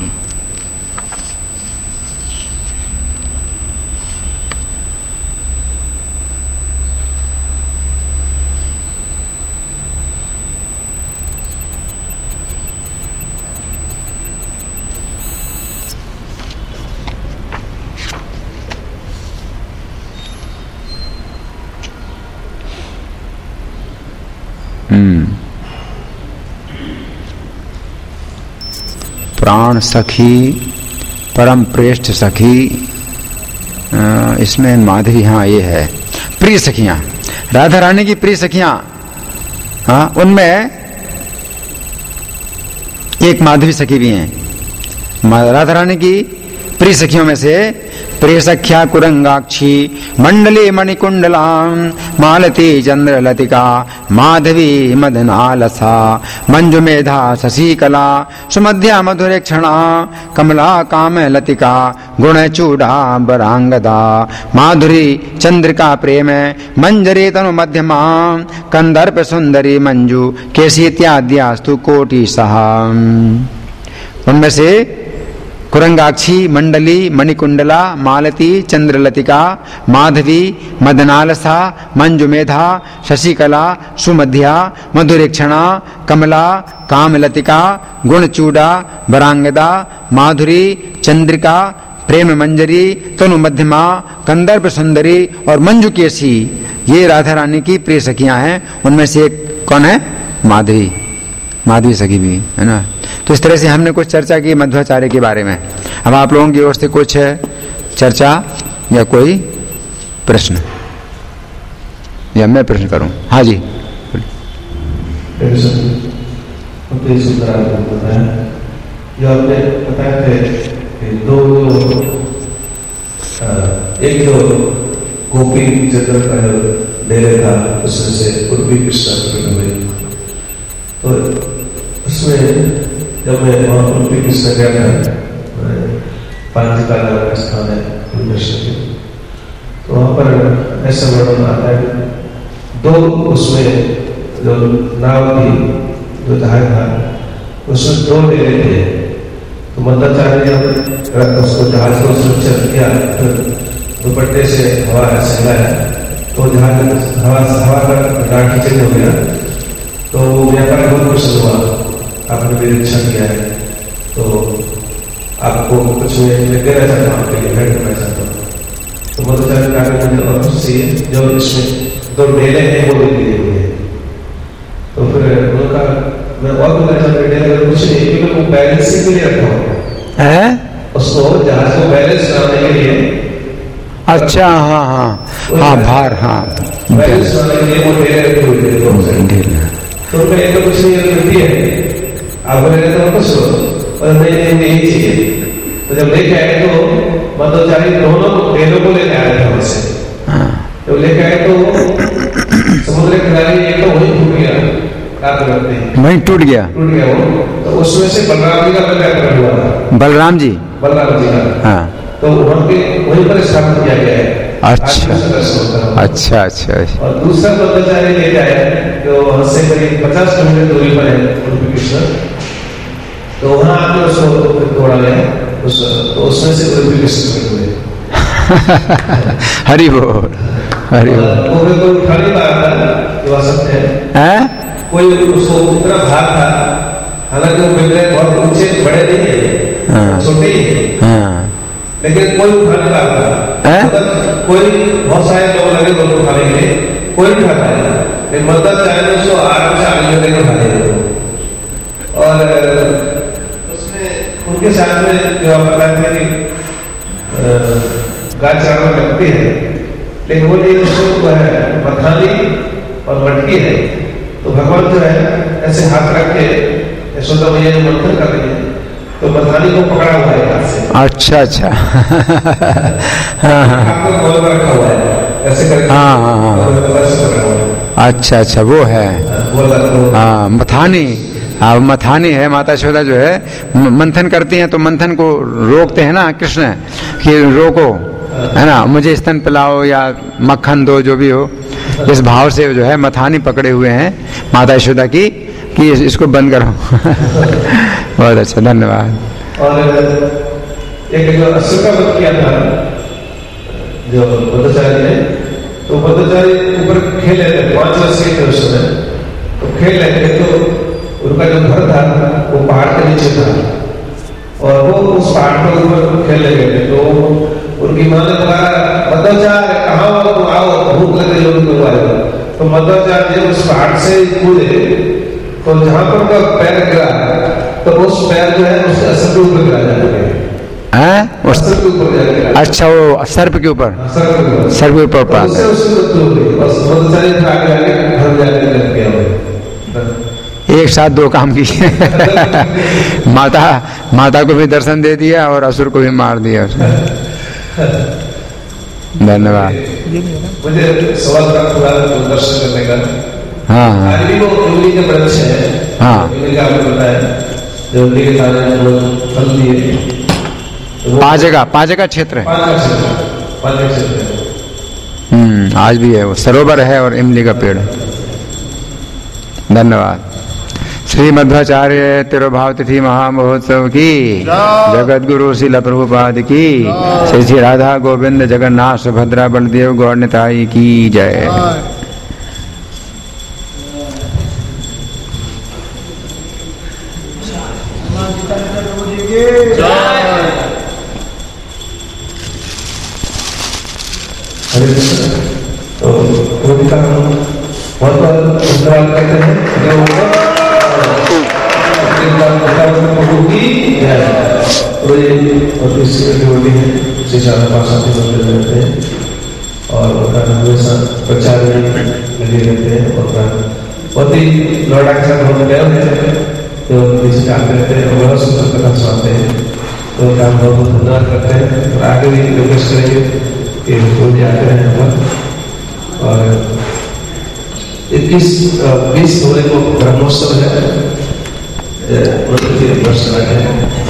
प्राण सखी, परम प्रेष्ठ सखी, इसमें माधवी, हाँ ये है प्रिय सखियां, राधा रानी की प्रिय सखियां, हाँ उनमें एक माधवी सखी भी हैं। राधा रानी की प्रिय सखियों में से प्रिय सख्या कुरंगाक्षी, मंडली मणिकुंडला, मालती चंद्रलतिका, माधवी मदनालसा, मंजुमेधा शशिकला, सुमध्या मधुरेक्षणा, कमला कामलतिका, गुणचूड़ा बरांगदा, माधुरी चंद्रिका प्रेम, मंजरी तनु मध्यमा, कंदर्प सुंदरी मंजू, केसी इत्याद्यास्तु कोटि सहा। उनमें से कुरंगाक्षी, मंडली, मणिकुंडला, मालती, चंद्रलतिका, माधवी, मदनालसा, मंजुमेधा, शशिकला, सुमध्या, मधुरेक्षणा, कमला, कामलतिका, गुणचूड़ा, बरांगदा, माधुरी, चंद्रिका, प्रेम मंजरी, तनु मध्यमा, कंदर्प सुंदरी और मंजू केसी, ये राधा रानी की प्रिय सखियां हैं। उनमें से एक कौन है? माधवी, माधवी सखी भी है ना। तो इस तरह से हमने कुछ चर्चा की मध्वाचार्य के बारे में। अब आप लोगों की ओर से कुछ चर्चा या कोई प्रश्न, या मैं प्रश्न करूं? हाँ जी। आपने बताया थे दो एक जो गोपी चंद्र का जो डेरे था उसमें से उर्वी कृष्ण हुए, तो उसमें जब मैं वहाँ उर्वी कृष्ण गया था, पांजिका नाम का स्थान है कृष्ण के, तो वहाँ पर ऐसा वर्णन आता है दो उसमें जो नाव थी, जो जहाज था उसमें दो डेरे थे। तो मध्वाचार्य ने उसको जहाज को सुरक्षित किया, दुपट्टे से हवा सहलाया, तो जहाज हवा का गांठ चेंज हो गया। तो वो व्यापार बहुत प्रसन्न हुआ, आपने मेरी इच्छा किया है तो आपको कुछ मैं देना चाहता हूँ, आपके लिए भेंट करना चाहता हूँ। तो मध्वाचार्य कार्य मुझे और खुशी है, जो इसमें दो डेरे हैं वो भी दिए हुए हैं। तो फिर उनका मैं और बोलना चाहता हूँ कुछ नहीं, क्योंकि वो बैलेंसिंग के लिए रखा हुआ उसको, जहाज को बैलेंस कराने के लिए। अच्छा, हाँ हाँ हाँ, भार, हाँ बैलेंस कराने के लिए वो डेरे रखे हुए थे। तो मैं तो कुछ नहीं करती है, आप बोले तो कुछ और नहीं यही चाहिए। तो जब लेके आए तो मध्वाचार्य दोनों डेरों को लेके आए थे हमसे। जब लेके आए तो समुद्र किनारे एक तो वही टूट गया, वहीं टूट गया वो। तो उसमें से बलराम जी का व्याकरण हुआ था। बलराम जी का, हाँ, तो वहाँ पे वहीं पर स्थापित किया गया है। अच्छा अच्छा अच्छा। और दूसरा मध्वाचार्य लेके आए जो वहाँ से करीब 50 किलोमीटर दूरी पर है उर्वी कृष्ण, तो वहाँ आके उसको तोड़ा गया, तो उसमें से उर्वी कृष्ण हुए। हरि बोल, हरि बोल। वो कोई उठा नहीं पा रहा था जो आ सकते हैं, कोई उसको उतना भार था, हालांकि वो बिल्कुल बहुत ऊंचे बड़े नहीं है, छोटे ही है, लेकिन कोई उठा नहीं पा रहा था। कोई बहुत सारे लोग लगे उनको उठाने के लिए, कोई नहीं उठा पाया, लेकिन मध्वाचार्य ने उसको आराम से आगे लेकर उठा लिया। और उसमें उनके साथ में जो आप बताते हैं कि गाय चढ़ाना लगती है, लेकिन वो नहीं, उसको है मथानी और मटकी है। तो भगवान जो है ऐसे हाथ रख के यशोदा मैया जो मंथन कर रही है, तो मथानी को पकड़ा हुआ है हाथ से। अच्छा अच्छा। आपको रखा हुआ है ऐसे करके, अच्छा अच्छा, वो है हाँ मथानी। हाँ मथानी है, माता यशोदा जो है मंथन करती हैं, तो मंथन को रोकते हैं ना कृष्ण कि रोको, है ना, मुझे स्तन पिलाओ या मक्खन दो, जो भी हो, इस भाव से जो है मथानी पकड़े हुए हैं माता यशोदा की कि इसको बंद करो। बहुत अच्छा, धन्यवाद। और एक जो असुर का वध किया था जो मध्वाचार्य ने, तो मध्वाचार्य ऊपर खेल रहे थे, 5 वर्ष के थे उस समय, तो खेल रहे थे, तो उनका जो घर था वो पहाड़ के नीचे था और वो उस पहाड़ के ऊपर खेलने गए थे। तो उनकी माँ ने बुलाया, मध्वाचार्य कहाँ हो तुम, आओ, भूख लगे लोग तुम आए। तो मध्वाचार्य उस पहाड़ से कूदे, तो जहां पर उनका पैर गिरा तो उस पैर जो है उस असर के ऊपर गिरा जाता है। अच्छा, वो सर्प के ऊपर, सर्प के ऊपर पास एक साथ 2 काम किए। माता को भी दर्शन दे दिया और असुर को भी मार दिया। धन्यवाद। मुझे सवाल का थोड़ा दर्शन करने का। हाँ हाँ वो इमली के वृक्ष है। हाँ, इमली का आपको पता है, जो इमली के तारे वो फल दिए। पाँच जगह क्षेत्र है। पाँच क्षेत्र है। आज भी है, वो सरोवर है और इमली का पेड़ है। धन्यवाद। श्री मध्वाचार्य तिरुभाव तिथि महामहोत्सव की, जगत गुरु श्रील प्रभुपाद की, श्री श्री राधा गोविंद जगन्नाथ सुभद्रा बलदेव गौर निताई की जय। तो उनका बहुत बहुत धन्यवाद करते हैं तो ये डिवोटी है, श्री शारदा पार्षद मंदिर में रहते हैं और उनका हमेशा प्रचार में लगे रहते हैं और बहुत ही नोएडा के साथ हम गए हुए हैं, तो इस काम करते हैं और बहुत सुंदर कथा सुनाते हैं। तो काम बहुत बहुत धन्यवाद करते हैं और आगे भी रिक्वेस्ट करेंगे कि वो भी आते रहें हम लोग। और 21-20 को ब्रह्मोत्सव है,